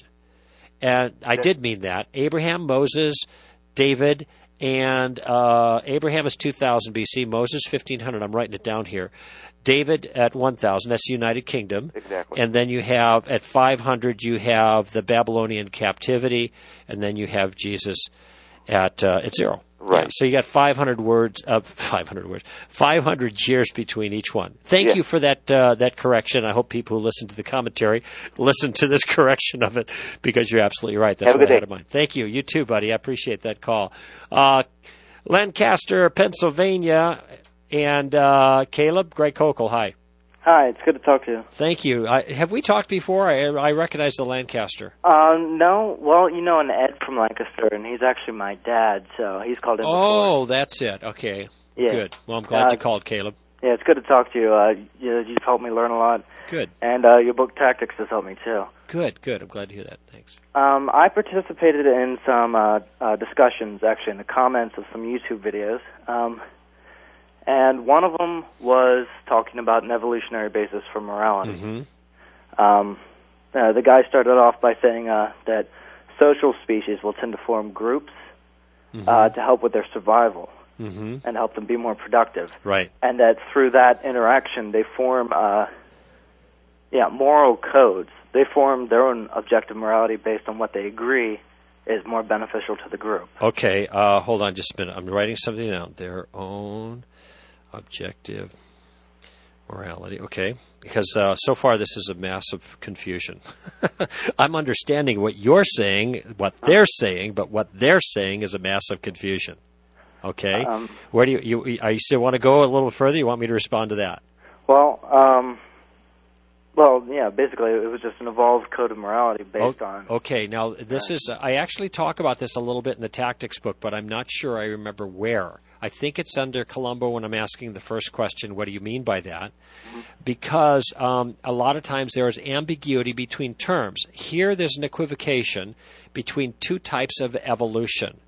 and I did mean that. Abraham, Moses, David, and uh, Abraham is two thousand B C, Moses fifteen hundred. I'm writing it down here. David at one thousand, that's the United Kingdom. Exactly. And then you have, at five hundred, you have the Babylonian captivity, and then you have Jesus at, uh, at zero. Right. Yeah, so you got five hundred words, uh, five hundred words, five hundred years between each one. Thank Yeah. you for that uh, that correction. I hope people who listen to the commentary listen to this correction of it, because you're absolutely right. That's Have a what good I had day. in mind. Thank you. You too, buddy. I appreciate that call. Uh, Lancaster, Pennsylvania, and uh, Caleb, Greg Kokel, hi. Hi, it's good to talk to you. Thank you. I, have we talked before? I, I recognize the Lancaster. Um, no, well, you know an Ed from Lancaster, and he's actually my dad, so he's called in before. Oh, that's it. Okay. Yeah. Good. Well, I'm glad Uh, you called, Caleb. Yeah, it's good to talk to you. Uh, you you've helped me learn a lot, Good. and uh, your book Tactics has helped me too. Good, good. I'm glad to hear that. Thanks. Um, I participated in some uh, uh, discussions, actually, in the comments of some YouTube videos, um, and one of them was talking about an evolutionary basis for morality. Mm-hmm. Um, uh, the guy started off by saying uh, that social species will tend to form groups Mm-hmm. uh, to help with their survival Mm-hmm. and help them be more productive, Right. and that through that interaction they form, uh, yeah, moral codes. They form their own objective morality based on what they agree is more beneficial to the group. Okay, uh, hold on just a minute. I'm writing something down. Their own objective morality. Okay, because uh, so far this is a massive confusion. I'm understanding what you're saying, what they're saying, but what they're saying is a massive confusion. Okay, Um, where do you, you, you still want to go a little further? You want me to respond to that? Well, um, well, yeah, basically it was just an evolved code of morality based O- on. Okay, now this is, I actually talk about this a little bit in the tactics book, but I'm not sure I remember where. I think it's under Columbo when I'm asking the first question, what do you mean by that? Because um, a lot of times there is ambiguity between terms. Here there's an equivocation between two types of evolution.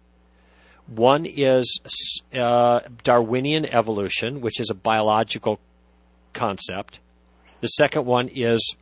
One is uh, Darwinian evolution, which is a biological concept. The second one is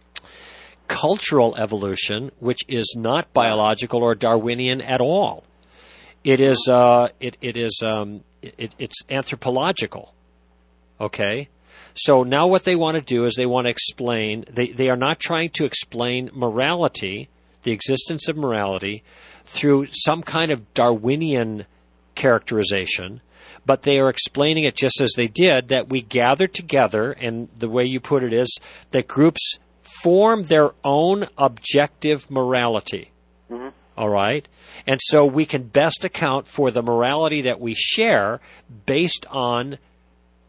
cultural evolution, which is not biological or Darwinian at all. It is uh, it it is um, it, it's anthropological. Okay, so now what they want to do is they want to explain. They they are not trying to explain morality, the existence of morality, through some kind of Darwinian characterization, but they are explaining it just as they did, that we gather together, and the way you put it is that groups form their own objective morality. Mm-hmm. All right? And so we can best account for the morality that we share based on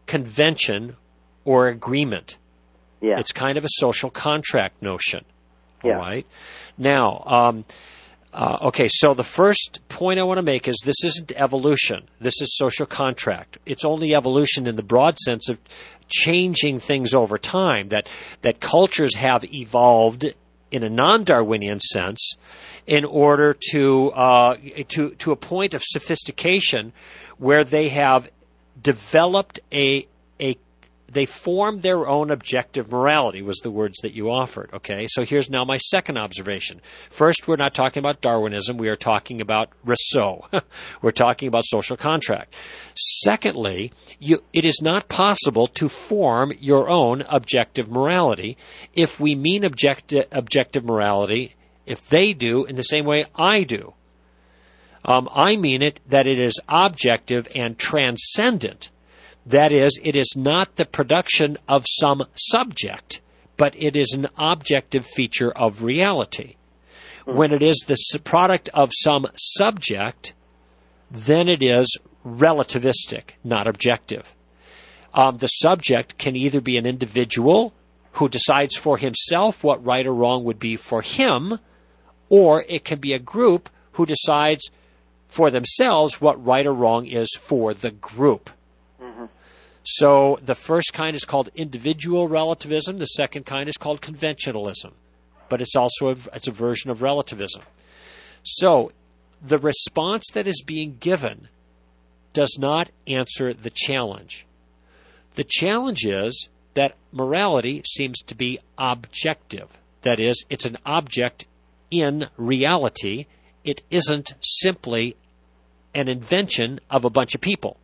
convention or agreement. Yeah. It's kind of a social contract notion. Yeah. All right. Now, um, uh, okay, so the first point I want to make is this isn't evolution. This is social contract. It's only evolution in the broad sense of changing things over time, that, that cultures have evolved in a non-Darwinian sense in order to, uh, to, to a point of sophistication where they have developed a, a they form their own objective morality, was the words that you offered, okay? So here's now my second observation. First, we're not talking about Darwinism. We are talking about Rousseau. We're talking about social contract. Secondly, you, it is not possible to form your own objective morality if we mean objecti- objective morality, if they do, in the same way I do. Um, I mean it that it is objective and transcendent. That is, it is not the production of some subject, but it is an objective feature of reality. When it is the product of some subject, then it is relativistic, not objective. Um, the subject can either be an individual who decides for himself what right or wrong would be for him, or it can be a group who decides for themselves what right or wrong is for the group. So the first kind is called individual relativism. The second kind is called conventionalism. But it's also a, it's a version of relativism. So the response that is being given does not answer the challenge. The challenge is that morality seems to be objective. That is, it's an object in reality. It isn't simply an invention of a bunch of people.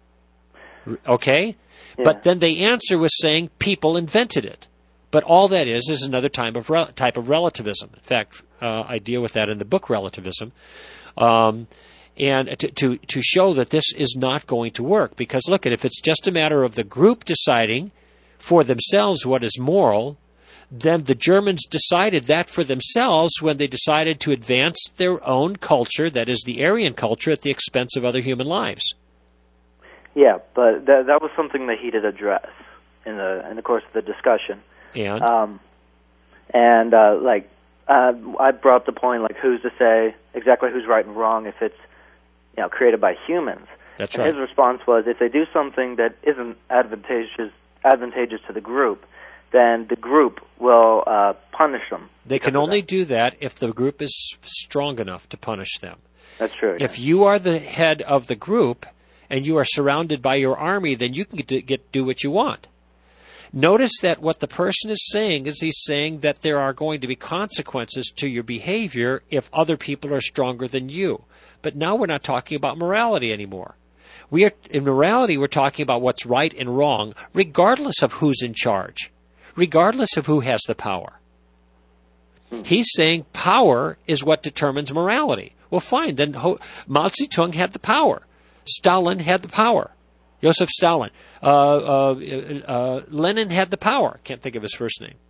Okay? Yeah. But then the answer was saying people invented it. But all that is is another type of re- type of relativism. In fact, uh, I deal with that in the book Relativism. Um, and to, to, to show that this is not going to work. Because look, if it's just a matter of the group deciding for themselves what is moral, then the Germans decided that for themselves when they decided to advance their own culture, that is the Aryan culture, at the expense of other human lives. Yeah, but that that was something that he did address in the in the course of the discussion. And um, and uh, like uh, I brought up the point, like who's to say exactly who's right and wrong if it's you know created by humans. That's and right. His response was, if they do something that isn't advantageous advantageous to the group, then the group will uh, punish them. They can only do that if the group is strong enough to punish them. That's true. If you are the head of the group and you are surrounded by your army, then you can get, to get do what you want. Notice that what the person is saying is he's saying that there are going to be consequences to your behavior if other people are stronger than you. But now we're not talking about morality anymore. We are in morality, we're talking about what's right and wrong, regardless of who's in charge, regardless of who has the power. He's saying power is what determines morality. Well, fine, then Ho- Mao Zedong had the power. Stalin had the power. Joseph Stalin. Uh, uh, uh, Lenin had the power. Can't think of his first name.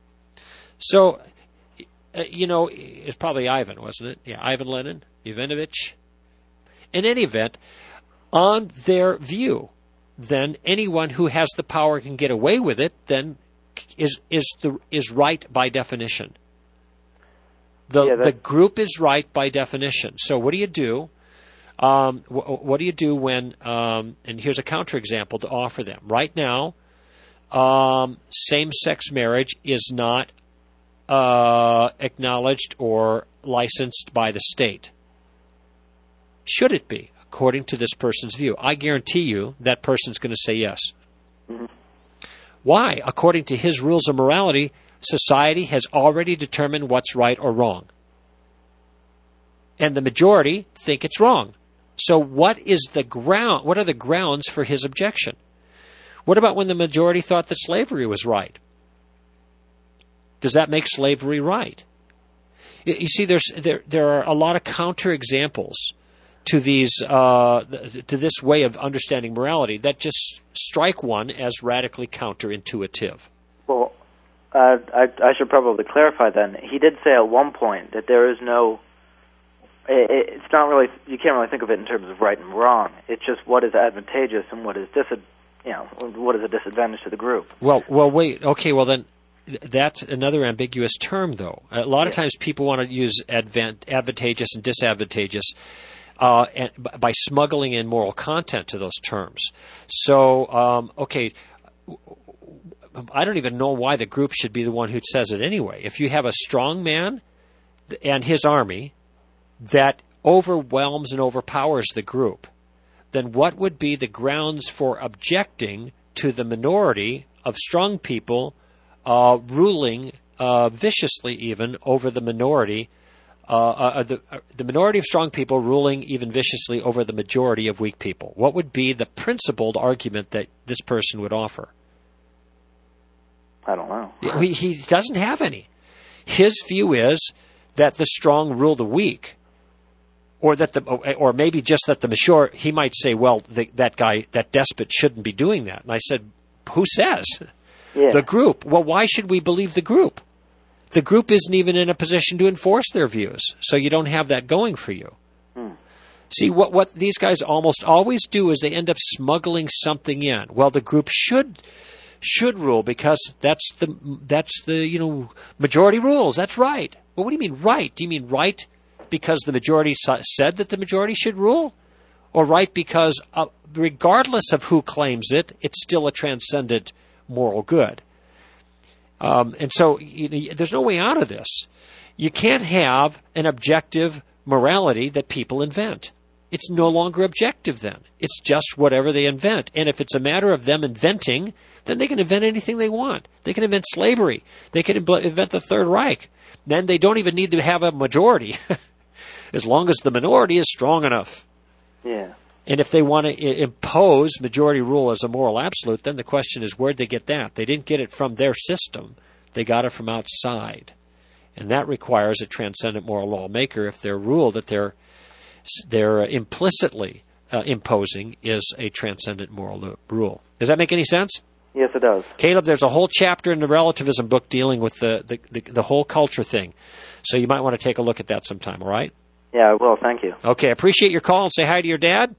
So, uh, you know, it's probably Ivan, wasn't it? Yeah, Ivan Lenin, Ivanovich. In any event, on their view, then anyone who has the power can get away with it, then is is the is right by definition. The yeah, the group is right by definition. So what do you do? Um, wh- what do you do when, um, and here's a counterexample to offer them. Right now, um, same-sex marriage is not uh, acknowledged or licensed by the state. Should it be, according to this person's view? I guarantee you that person's going to say yes. Mm-hmm. Why? According to his rules of morality, society has already determined what's right or wrong. And the majority think it's wrong. So what is the ground? What are the grounds for his objection? What about when the majority thought that slavery was right? Does that make slavery right? You see, there's there there are a lot of counterexamples to these uh, to this way of understanding morality that just strike one as radically counterintuitive. Well, uh, I, I should probably clarify then. He did say at one point that there is no. It, it's not really. You can't really think of it in terms of right and wrong. It's just what is advantageous and what is dis, you know, what is a disadvantage to the group. Well, well, wait. Okay, well then, that's another ambiguous term, though. A lot of times people want to use advant- advantageous and disadvantageous uh, and, by smuggling in moral content to those terms. So, um, okay, I don't even know why the group should be the one who says it anyway. If you have a strong man and his army that overwhelms and overpowers the group, then what would be the grounds for objecting to the minority of strong people uh, ruling uh, viciously even over the minority, uh, uh, the, uh, the minority of strong people ruling even viciously over the majority of weak people? What would be the principled argument that this person would offer? I don't know. He, he doesn't have any. His view is that the strong rule the weak. Or that the, or maybe just that the mature, he might say, well, the, that guy, that despot shouldn't be doing that. And I said, who says? Yeah. The group. Well, why should we believe the group? The group isn't even in a position to enforce their views, so you don't have that going for you. Hmm. See, what, what these guys almost always do is they end up smuggling something in. Well, the group should should rule because that's the that's the you know majority rules. That's right. Well, what do you mean right? Do you mean right because the majority said that the majority should rule? Or right because uh, regardless of who claims it, it's still a transcendent moral good. Um, and so you know, there's no way out of this. You can't have an objective morality that people invent. It's no longer objective then. It's just whatever they invent. And if it's a matter of them inventing, then they can invent anything they want. They can invent slavery. They can invent the Third Reich. Then they don't even need to have a majority. As long as the minority is strong enough. Yeah. And if they want to I- impose majority rule as a moral absolute, then the question is, where'd they get that? They didn't get it from their system. They got it from outside. And that requires a transcendent moral lawmaker if their rule that they're, they're implicitly uh, imposing is a transcendent moral lo- rule. Does that make any sense? Yes, it does. Caleb, there's a whole chapter in the relativism book dealing with the, the, the, the whole culture thing. So you might want to take a look at that sometime, all right? Yeah, I will. Thank you. Okay, I appreciate your call and say hi to your dad.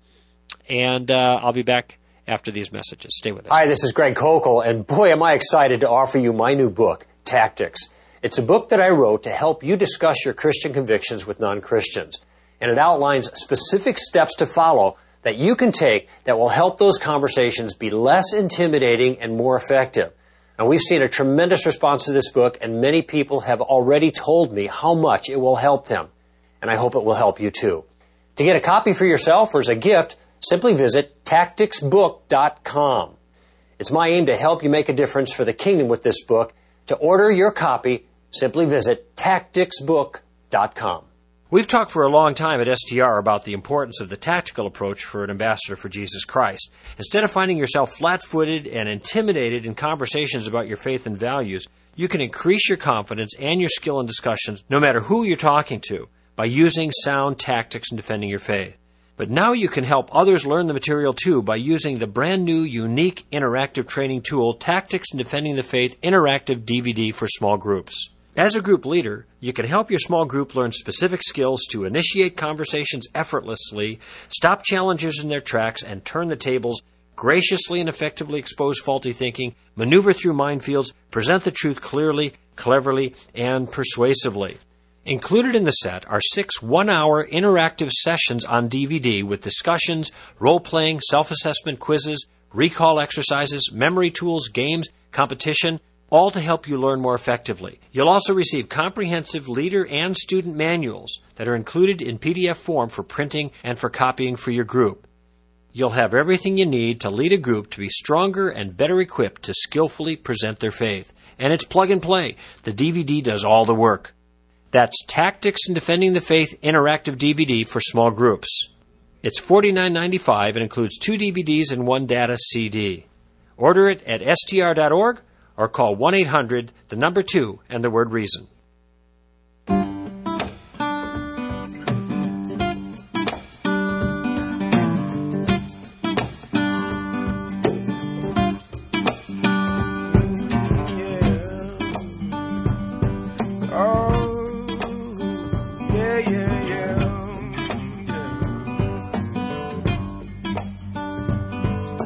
And uh, I'll be back after these messages. Stay with us. Hi, this is Greg Kokel, and boy, am I excited to offer you my new book, Tactics. It's a book that I wrote to help you discuss your Christian convictions with non-Christians. And it outlines specific steps to follow that you can take that will help those conversations be less intimidating and more effective. Now, we've seen a tremendous response to this book, and many people have already told me how much it will help them. And I hope it will help you too. To get a copy for yourself or as a gift, simply visit tactics book dot com. It's my aim to help you make a difference for the kingdom with this book. To order your copy, simply visit tactics book dot com. We've talked for a long time at S T R about the importance of the tactical approach for an ambassador for Jesus Christ. Instead of finding yourself flat-footed and intimidated in conversations about your faith and values, you can increase your confidence and your skill in discussions no matter who you're talking to by using sound tactics in defending your faith. But now you can help others learn the material too by using the brand new, unique, interactive training tool, Tactics in Defending the Faith Interactive D V D for Small Groups. As a group leader, you can help your small group learn specific skills to initiate conversations effortlessly, stop challengers in their tracks, and turn the tables, graciously and effectively expose faulty thinking, maneuver through minefields, present the truth clearly, cleverly, and persuasively. Included in the set are six one-hour interactive sessions on D V D with discussions, role-playing, self-assessment quizzes, recall exercises, memory tools, games, competition, all to help you learn more effectively. You'll also receive comprehensive leader and student manuals that are included in P D F form for printing and for copying for your group. You'll have everything you need to lead a group to be stronger and better equipped to skillfully present their faith. And it's plug and play. The D V D does all the work. That's Tactics in Defending the Faith Interactive D V D for Small Groups. It's forty-nine ninety-five and includes two D V Ds and one data C D. Order it at S T R dot org or call one eight hundred, the number two, and the word reason.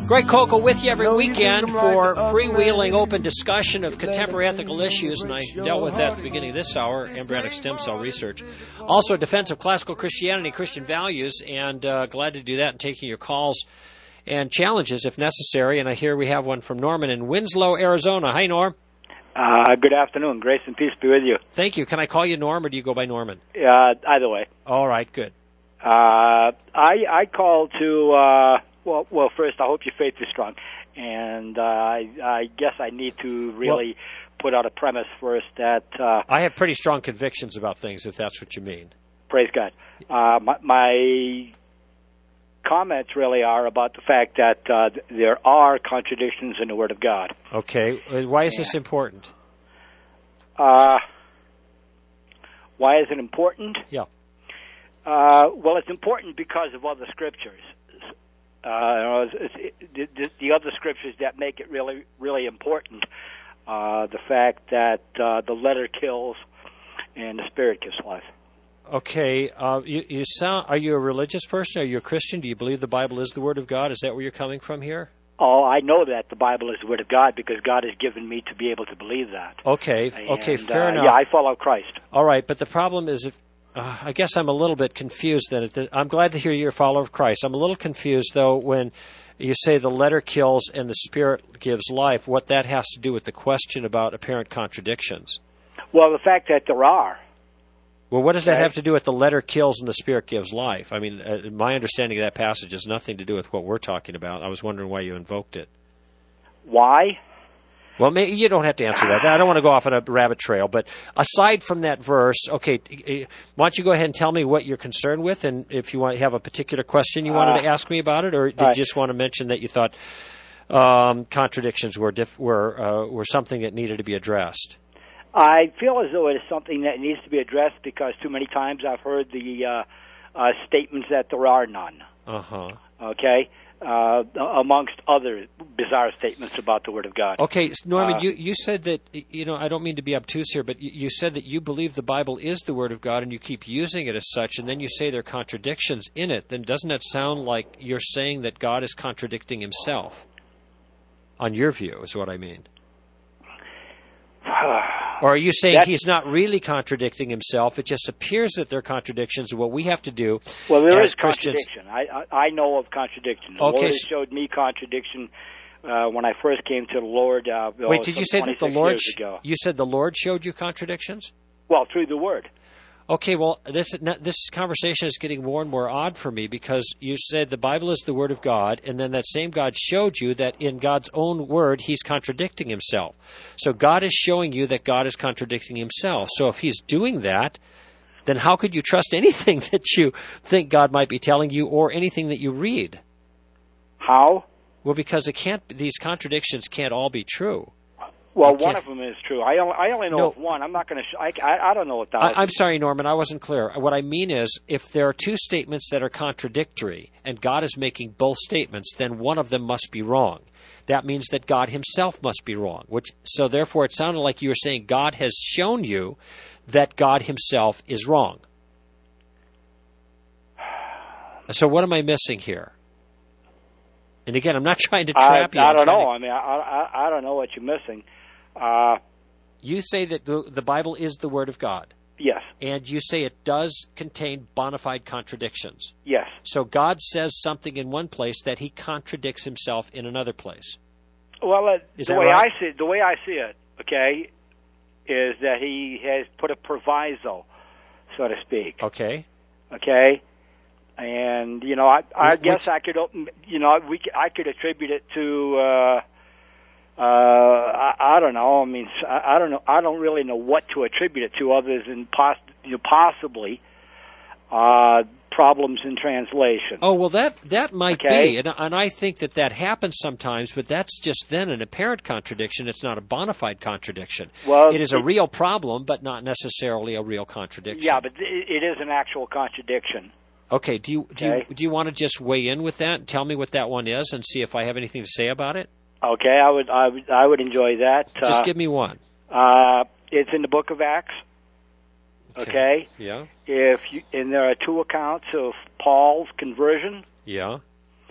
Greg Kokel with you every weekend for freewheeling open discussion of contemporary ethical issues, and I dealt with that at the beginning of this hour, embryonic stem cell research. Also, defense of classical Christianity, Christian values, and uh, glad to do that and taking your calls and challenges if necessary. And I hear we have one from Norman in Winslow, Arizona. Hi, Norm. Uh, good afternoon. Grace and peace be with you. Thank you. Can I call you Norm, or do you go by Norman? Uh, either way. All right, good. Uh, I I call to... Uh, Well, well. First, I hope your faith is strong, and uh, I, I guess I need to really well, put out a premise first that uh, I have pretty strong convictions about things, if that's what you mean. Praise God. Uh, my, my comments really are about the fact that uh, there are contradictions in the Word of God. Okay, why is yeah. this important? Uh, why is it important? Yeah. Uh, well, it's important because of other scriptures. Uh, it's, it's, the, the other scriptures that make it really, really important. Uh, the fact that uh, the letter kills and the spirit gives life. Okay, uh, you, you sound. Are you a religious person? Are you a Christian? Do you believe the Bible is the Word of God? Is that where you're coming from here? Oh, I know that the Bible is the Word of God because God has given me to be able to believe that. Okay, and, okay, fair uh, enough. Yeah, I follow Christ. All right, but the problem is if. Uh, I guess I'm a little bit confused then. I'm glad to hear you're a follower of Christ. I'm a little confused, though, when you say the letter kills and the Spirit gives life, what that has to do with the question about apparent contradictions. Well, the fact that there are. Well, what does that have to do with the letter kills and the Spirit gives life? I mean, uh, my understanding of that passage has nothing to do with what we're talking about. I was wondering why you invoked it. Why? Well, maybe you don't have to answer that. I don't want to go off on a rabbit trail. But aside from that verse, okay, why don't you go ahead and tell me what you're concerned with, and if you want to have a particular question you wanted uh, to ask me about it, or did right. you just want to mention that you thought um, contradictions were diff- were uh, were something that needed to be addressed? I feel as though it is something that needs to be addressed because too many times I've heard the uh, uh, statements that there are none. Uh-huh. Okay? Uh, amongst other bizarre statements about the Word of God. Okay, Norman, uh, you, you said that, you know, I don't mean to be obtuse here, but you, you said that you believe the Bible is the Word of God and you keep using it as such, and then you say there are contradictions in it. Then doesn't that sound like you're saying that God is contradicting himself? On your view, is what I mean. Or are you saying That's, he's not really contradicting himself? It just appears that there are contradictions. And what we have to do well, there as is Christians, contradiction. I, I I know of contradiction. The okay. Lord showed me contradiction uh, when I first came to the Lord. Uh, Wait, did you say that the Lord? Sh- ago. You said the Lord showed you contradictions? Well, through the Word. Okay, well, this this conversation is getting more and more odd for me because you said the Bible is the Word of God, and then that same God showed you that in God's own Word, he's contradicting himself. So God is showing you that God is contradicting himself. So if he's doing that, then how could you trust anything that you think God might be telling you or anything that you read? How? Well, because it can't. These contradictions can't all be true. Well, one of them is true. I only, I only know no. of one. I'm not going to. Sh- I, I I don't know what that. I, I'm sorry, Norman. I wasn't clear. What I mean is, if there are two statements that are contradictory, and God is making both statements, then one of them must be wrong. That means that God himself must be wrong. Which so therefore, it sounded like you were saying God has shown you that God himself is wrong. So what am I missing here? And again, I'm not trying to trap I, you. I I'm don't know. to... I mean, I, I I don't know what you're missing. Uh, you say that the, the Bible is the Word of God. Yes. And you say it does contain bona fide contradictions. Yes. So God says something in one place that he contradicts himself in another place. Well, uh, is the that way right? I see it, the way I see it, okay, is that he has put a proviso, so to speak. Okay. Okay. And you know, I, I Which, guess I could, you know, we I could attribute it to. Uh, Uh, I, I don't know. I mean, I, I don't know. I don't really know what to attribute it to, other than poss- you know, possibly uh, problems in translation. Oh well, that that might okay. be, and, and I think that that happens sometimes. But that's just then an apparent contradiction. It's not a bona fide contradiction. Well, it is a real problem, but not necessarily a real contradiction. Yeah, but it, it is an actual contradiction. Okay. Do you okay. do you do you want to just weigh in with that and tell me what that one is, and see if I have anything to say about it? Okay, I would, I would, I would enjoy that. Just uh, give me one. Uh, it's in the Book of Acts. Okay. okay. Yeah. If you, and there are two accounts of Paul's conversion. Yeah.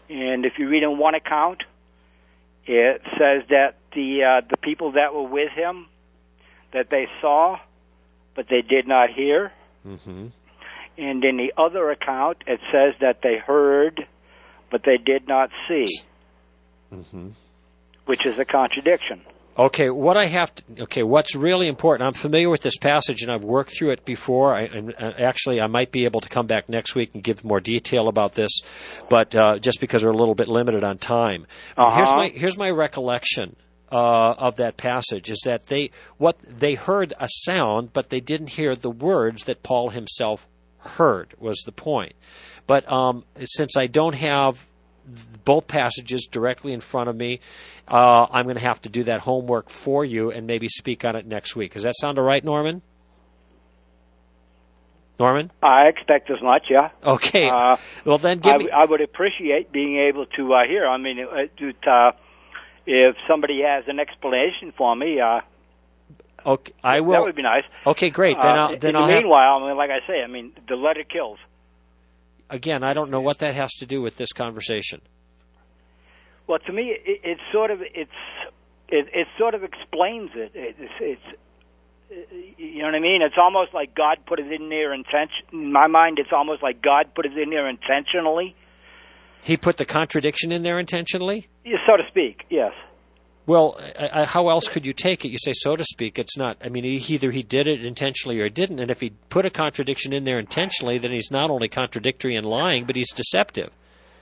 And if you read in one account, it says that the uh, the people that were with him, that they saw, but they did not hear. Mm-hmm. And in the other account, it says that they heard, but they did not see, mm-hmm. which is a contradiction. Okay, what I have to, okay, what's really important, I'm familiar with this passage and I've worked through it before. I, and actually, I might be able to come back next week and give more detail about this, but uh, just because we're a little bit limited on time. Uh-huh. Here's my here's my recollection uh, of that passage, is that they what they heard a sound, but they didn't hear the words that Paul himself heard, was the point. But um, since I don't have both passages directly in front of me, uh, I'm going to have to do that homework for you and maybe speak on it next week. Does that sound all right, Norman? Norman? I expect as much, yeah. Okay. Uh, well, then give I, me... I would appreciate being able to uh, hear. I mean, it, it, uh, if somebody has an explanation for me, uh, okay, I will. that would be nice. Okay, great. Then I'll. Uh, then in I'll the have... meanwhile, I mean, like I say, I mean, the letter kills. Again, I don't know what that has to do with this conversation. Well, to me, it, it's sort of it's it, it sort of explains it. It's, it's you know what I mean. It's almost like God put it in there intention. In my mind, it's almost like God put it in there intentionally. He put the contradiction in there intentionally? Yeah, so to speak. Yes. Well, I, I, how else could you take it? You say, so to speak. It's not. I mean, he, either he did it intentionally or he didn't. And if he put a contradiction in there intentionally, then he's not only contradictory and lying, but he's deceptive.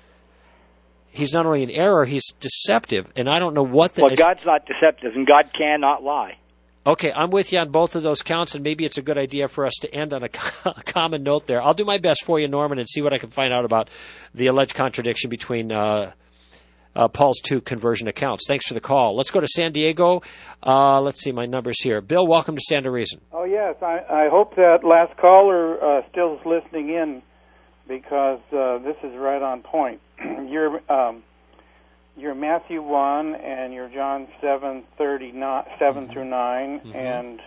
He's not only in error, he's deceptive. And I don't know what that well, is. Well, God's not deceptive, and God cannot lie. Okay, I'm with you on both of those counts, and maybe it's a good idea for us to end on a, a common note there. I'll do my best for you, Norman, and see what I can find out about the alleged contradiction between uh, uh, Paul's two conversion accounts. Thanks for the call. Let's go to San Diego. Uh, let's see my numbers here. Bill, welcome to Stand to Reason. Oh, yes. I, I hope that last caller uh, still is listening in, because uh, this is right on point. You're... Um, You're Matthew one and you're John seven thirty seven mm-hmm. through nine, mm-hmm. and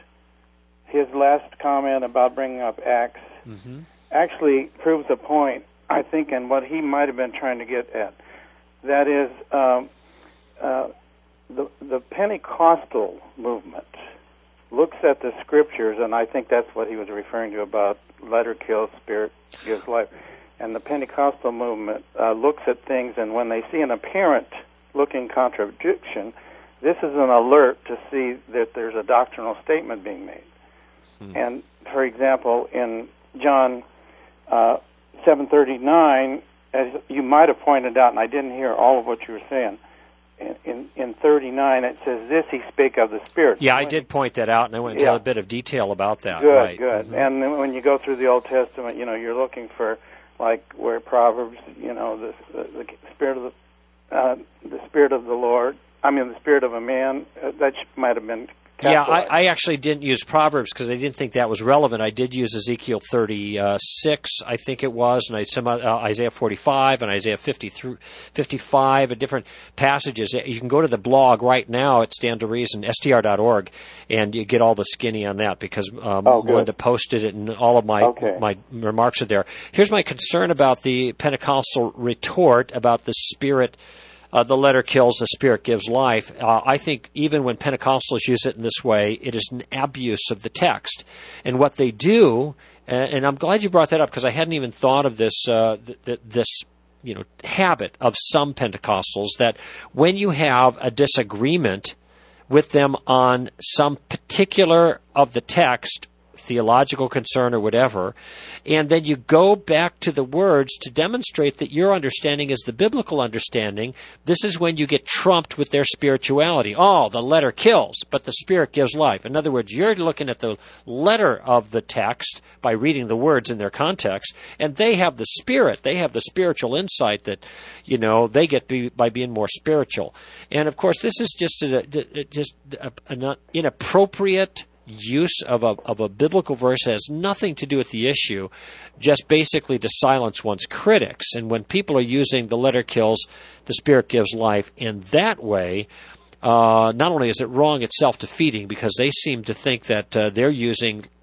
his last comment about bringing up Acts mm-hmm. actually proves a point, I think, and what he might have been trying to get at. That is, um, uh, the the Pentecostal movement looks at the Scriptures, and I think that's what he was referring to about letter kills, spirit gives life. And the Pentecostal movement uh, looks at things, and when they see an apparent looking contradiction, this is an alert to see that there's a doctrinal statement being made. Hmm. And, for example, in John uh, seven thirty-nine, as you might have pointed out, and I didn't hear all of what you were saying, in, in, in thirty-nine it says, this he spake of the Spirit. Yeah, I did point that out, and I went into yeah. a bit of detail about that. Good, right. good. Mm-hmm. And then when you go through the Old Testament, you know, you're looking for, like where Proverbs, you know, the, the, the spirit of the uh, the spirit of the Lord. I mean, the spirit of a man. Uh, that might have been. Yeah, I, I actually didn't use Proverbs because I didn't think that was relevant. I did use Ezekiel thirty-six, I think it was, and I, some uh, Isaiah forty-five and Isaiah fifty through fifty-five, and different passages. You can go to the blog right now at Stand to Reason, S T R dot org, and you get all the skinny on that because um, oh, Melinda posted it, and all of my okay. my remarks are there. Here's my concern about the Pentecostal retort about the Spirit. Uh, the letter kills, the Spirit gives life. Uh, I think even when Pentecostals use it in this way, it is an abuse of the text. And what they do, and, and I'm glad you brought that up because I hadn't even thought of this, uh, th- th- this you know, habit of some Pentecostals that when you have a disagreement with them on some particular of the text, theological concern or whatever, and then you go back to the words to demonstrate that your understanding is the biblical understanding, this is when you get trumped with their spirituality. Oh, the letter kills, but the Spirit gives life. In other words, you're looking at the letter of the text by reading the words in their context, and they have the Spirit. They have the spiritual insight that, you know, they get be, by being more spiritual. And, of course, this is just a, just a, an inappropriate use of a of a biblical verse that has nothing to do with the issue, just basically to silence one's critics. And when people are using the letter kills, the Spirit gives life in that way, uh, not only is it wrong, it's self-defeating because they seem to think that uh, they're using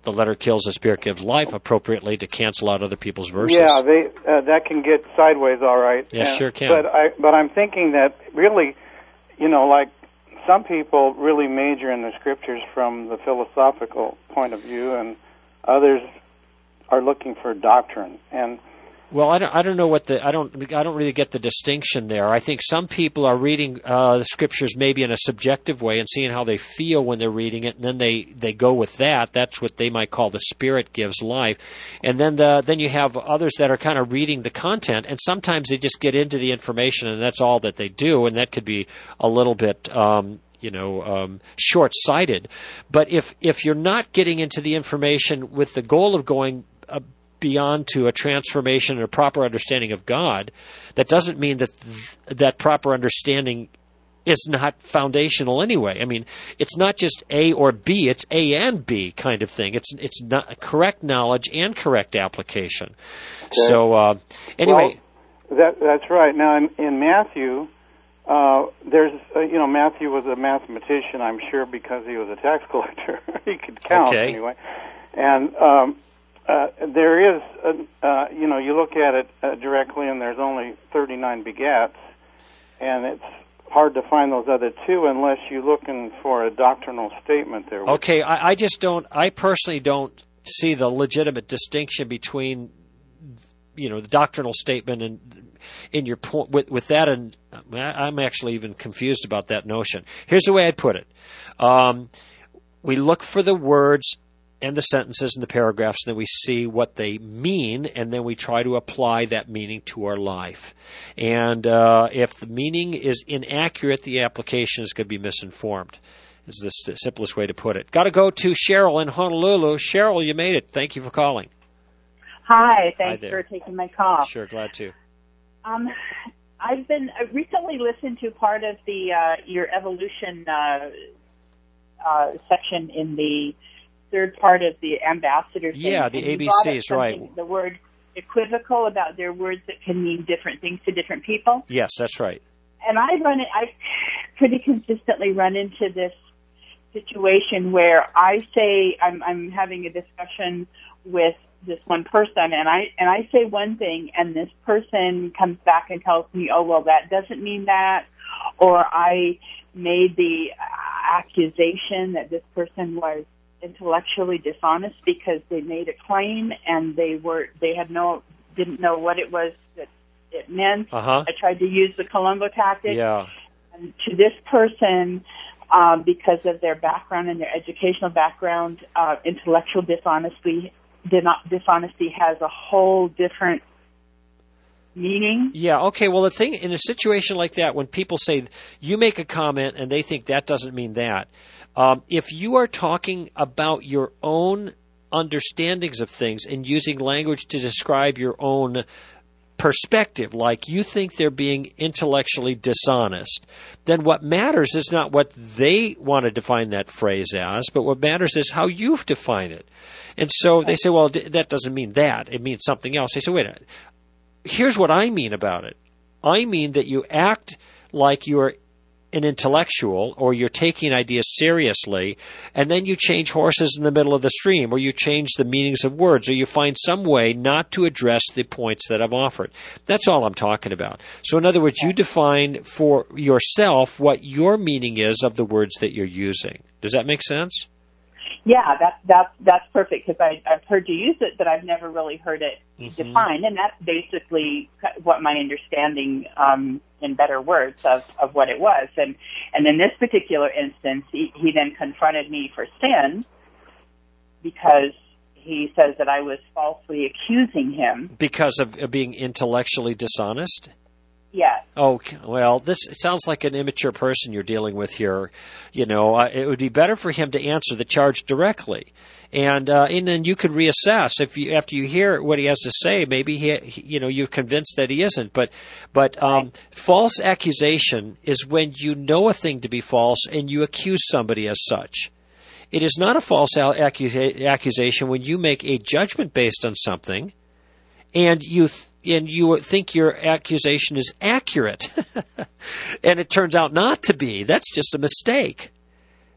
the letter kills, the Spirit gives life appropriately to cancel out other people's verses. Yeah, they uh, that can get sideways, all right. Yeah, And- sure can. But I but I'm thinking that really, you know, like some people really major in the scriptures from the philosophical point of view, and others are looking for doctrine. And Well, I don't. I don't know what the. I don't. I don't really get the distinction there. I think some people are reading uh, the scriptures maybe in a subjective way and seeing how they feel when they're reading it, and then they, they go with that. That's what they might call the Spirit gives life. And then the, then you have others that are kind of reading the content, and sometimes they just get into the information, and that's all that they do, and that could be a little bit. Um, you know, um, short-sighted. But if if you're not getting into the information with the goal of going uh, beyond to a transformation and a proper understanding of God, that doesn't mean that th- that proper understanding is not foundational anyway. I mean, it's not just A or B, it's A and B kind of thing. It's it's not correct knowledge and correct application. Okay. So uh, anyway. Well, that, that's right. Now, in, in Matthew, uh, there's, uh, you know, Matthew was a mathematician, I'm sure, because he was a tax collector. He could count Okay. anyway. And um, uh, there is, uh, uh, you know, you look at it uh, directly, and there's only thirty-nine begats, and it's hard to find those other two unless you're looking for a doctrinal statement there. Okay, I, I just don't, I personally don't see the legitimate distinction between, you know, the doctrinal statement and in your point with, with that, and I'm actually even confused about that notion. Here's the way I'd put it. Um, we look for the words and the sentences and the paragraphs, and then we see what they mean, and then we try to apply that meaning to our life. And uh, if the meaning is inaccurate, the application is going to be misinformed, is the st- simplest way to put it. Got to go to Cheryl in Honolulu. Cheryl, you made it. Thank you for calling. Hi, thanks Hi for there. taking my call. Sure, glad to. Um, I've been I recently listened to part of the uh, your evolution uh, uh, section in the third part of the ambassador thing. Yeah, the and you A B brought up Cs, right. something, the word equivocal, about their words that can mean different things to different people. Yes, that's right. And I run it. I pretty consistently run into this situation where I say I'm, I'm having a discussion with this one person, and I and I say one thing, and this person comes back and tells me, "Oh, well, that doesn't mean that," or I made the accusation that this person was intellectually dishonest because they made a claim and they were they had no didn't know what it was that it meant. Uh-huh. I tried to use the Columbo tactic. Yeah. And to this person, um, because of their background and their educational background, uh, intellectual dishonesty dishonesty has a whole different meaning. Yeah, okay, well, the thing, in a situation like that, when people say, you make a comment and they think that doesn't mean that, um, if you are talking about your own understandings of things and using language to describe your own perspective, like you think they're being intellectually dishonest, then what matters is not what they want to define that phrase as, but what matters is how you define it. And so they say, well, d- that doesn't mean that. It means something else. They say, wait a minute. Here's what I mean about it. I mean that you act like you're an intellectual, or you're taking ideas seriously, and then you change horses in the middle of the stream, or you change the meanings of words, or you find some way not to address the points that I've offered. That's all I'm talking about. So in other words, you define for yourself what your meaning is of the words that you're using. Does that make sense? Yeah, that, that, that's perfect, because I've heard you use it, but I've never really heard it Mm-hmm. defined, and that's basically what my understanding, um, in better words, of, of what it was. And, and in this particular instance, he, he then confronted me for sin, because he says that I was falsely accusing him. Because of, of being intellectually dishonest? Yes. Oh, well, this it sounds like an immature person you're dealing with here. You know, uh, it would be better for him to answer the charge directly. And uh, and then you could reassess if you after you hear what he has to say. Maybe he, he you know, you're convinced that he isn't. But but um, right. False accusation is when you know a thing to be false and you accuse somebody as such. It is not a false accusa- accusation when you make a judgment based on something, and you th- and you think your accusation is accurate, and it turns out not to be. That's just a mistake.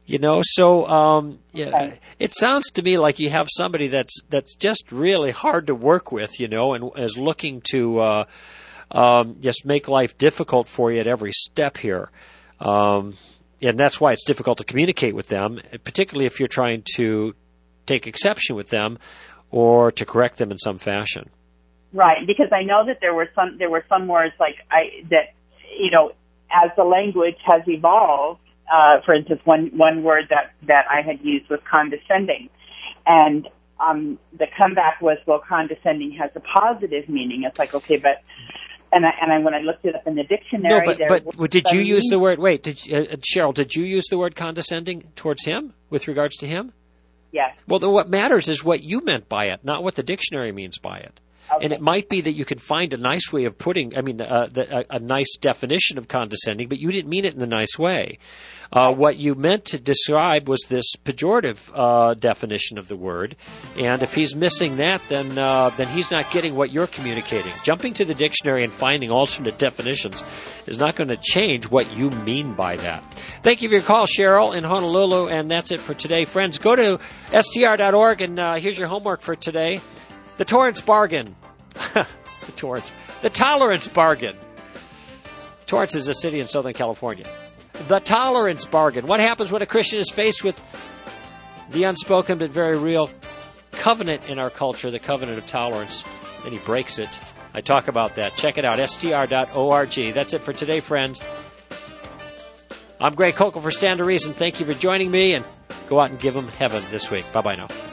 You know, so um, yeah, it sounds to me like you have somebody that's that's just really hard to work with, you know, and is looking to uh, um, just make life difficult for you at every step here. Um, and that's why it's difficult to communicate with them, particularly if you're trying to take exception with them or to correct them in some fashion. Right, because I know that there were some there were some words like I that you know, as the language has evolved. Uh, for instance, one one word that that I had used was condescending, and um, the comeback was, well, condescending has a positive meaning. It's like, okay, but and I, and I, when I looked it up in the dictionary, no, but there but did you use meaning. the word? Wait, did uh, Cheryl? Did you use the word condescending towards him with regards to him? Yes. Well, then what matters is what you meant by it, not what the dictionary means by it. Okay. And it might be that you could find a nice way of putting, I mean, uh, the, a, a nice definition of condescending, but you didn't mean it in a nice way. Uh, what you meant to describe was this pejorative uh, definition of the word, and if he's missing that, then uh, then he's not getting what you're communicating. Jumping to the dictionary and finding alternate definitions is not going to change what you mean by that. Thank you for your call, Cheryl, in Honolulu, and that's it for today. Friends, go to S T R dot org, and uh, here's your homework for today. The Torrance Bargain. the Torrance. The Tolerance Bargain. Torrance is a city in Southern California. The Tolerance Bargain. What happens when a Christian is faced with the unspoken but very real covenant in our culture, the covenant of tolerance, and he breaks it? I talk about that. Check it out, S T R dot org. That's it for today, friends. I'm Greg Kokel for Stand to Reason. Thank you for joining me, and go out and give them heaven this week. Bye-bye now.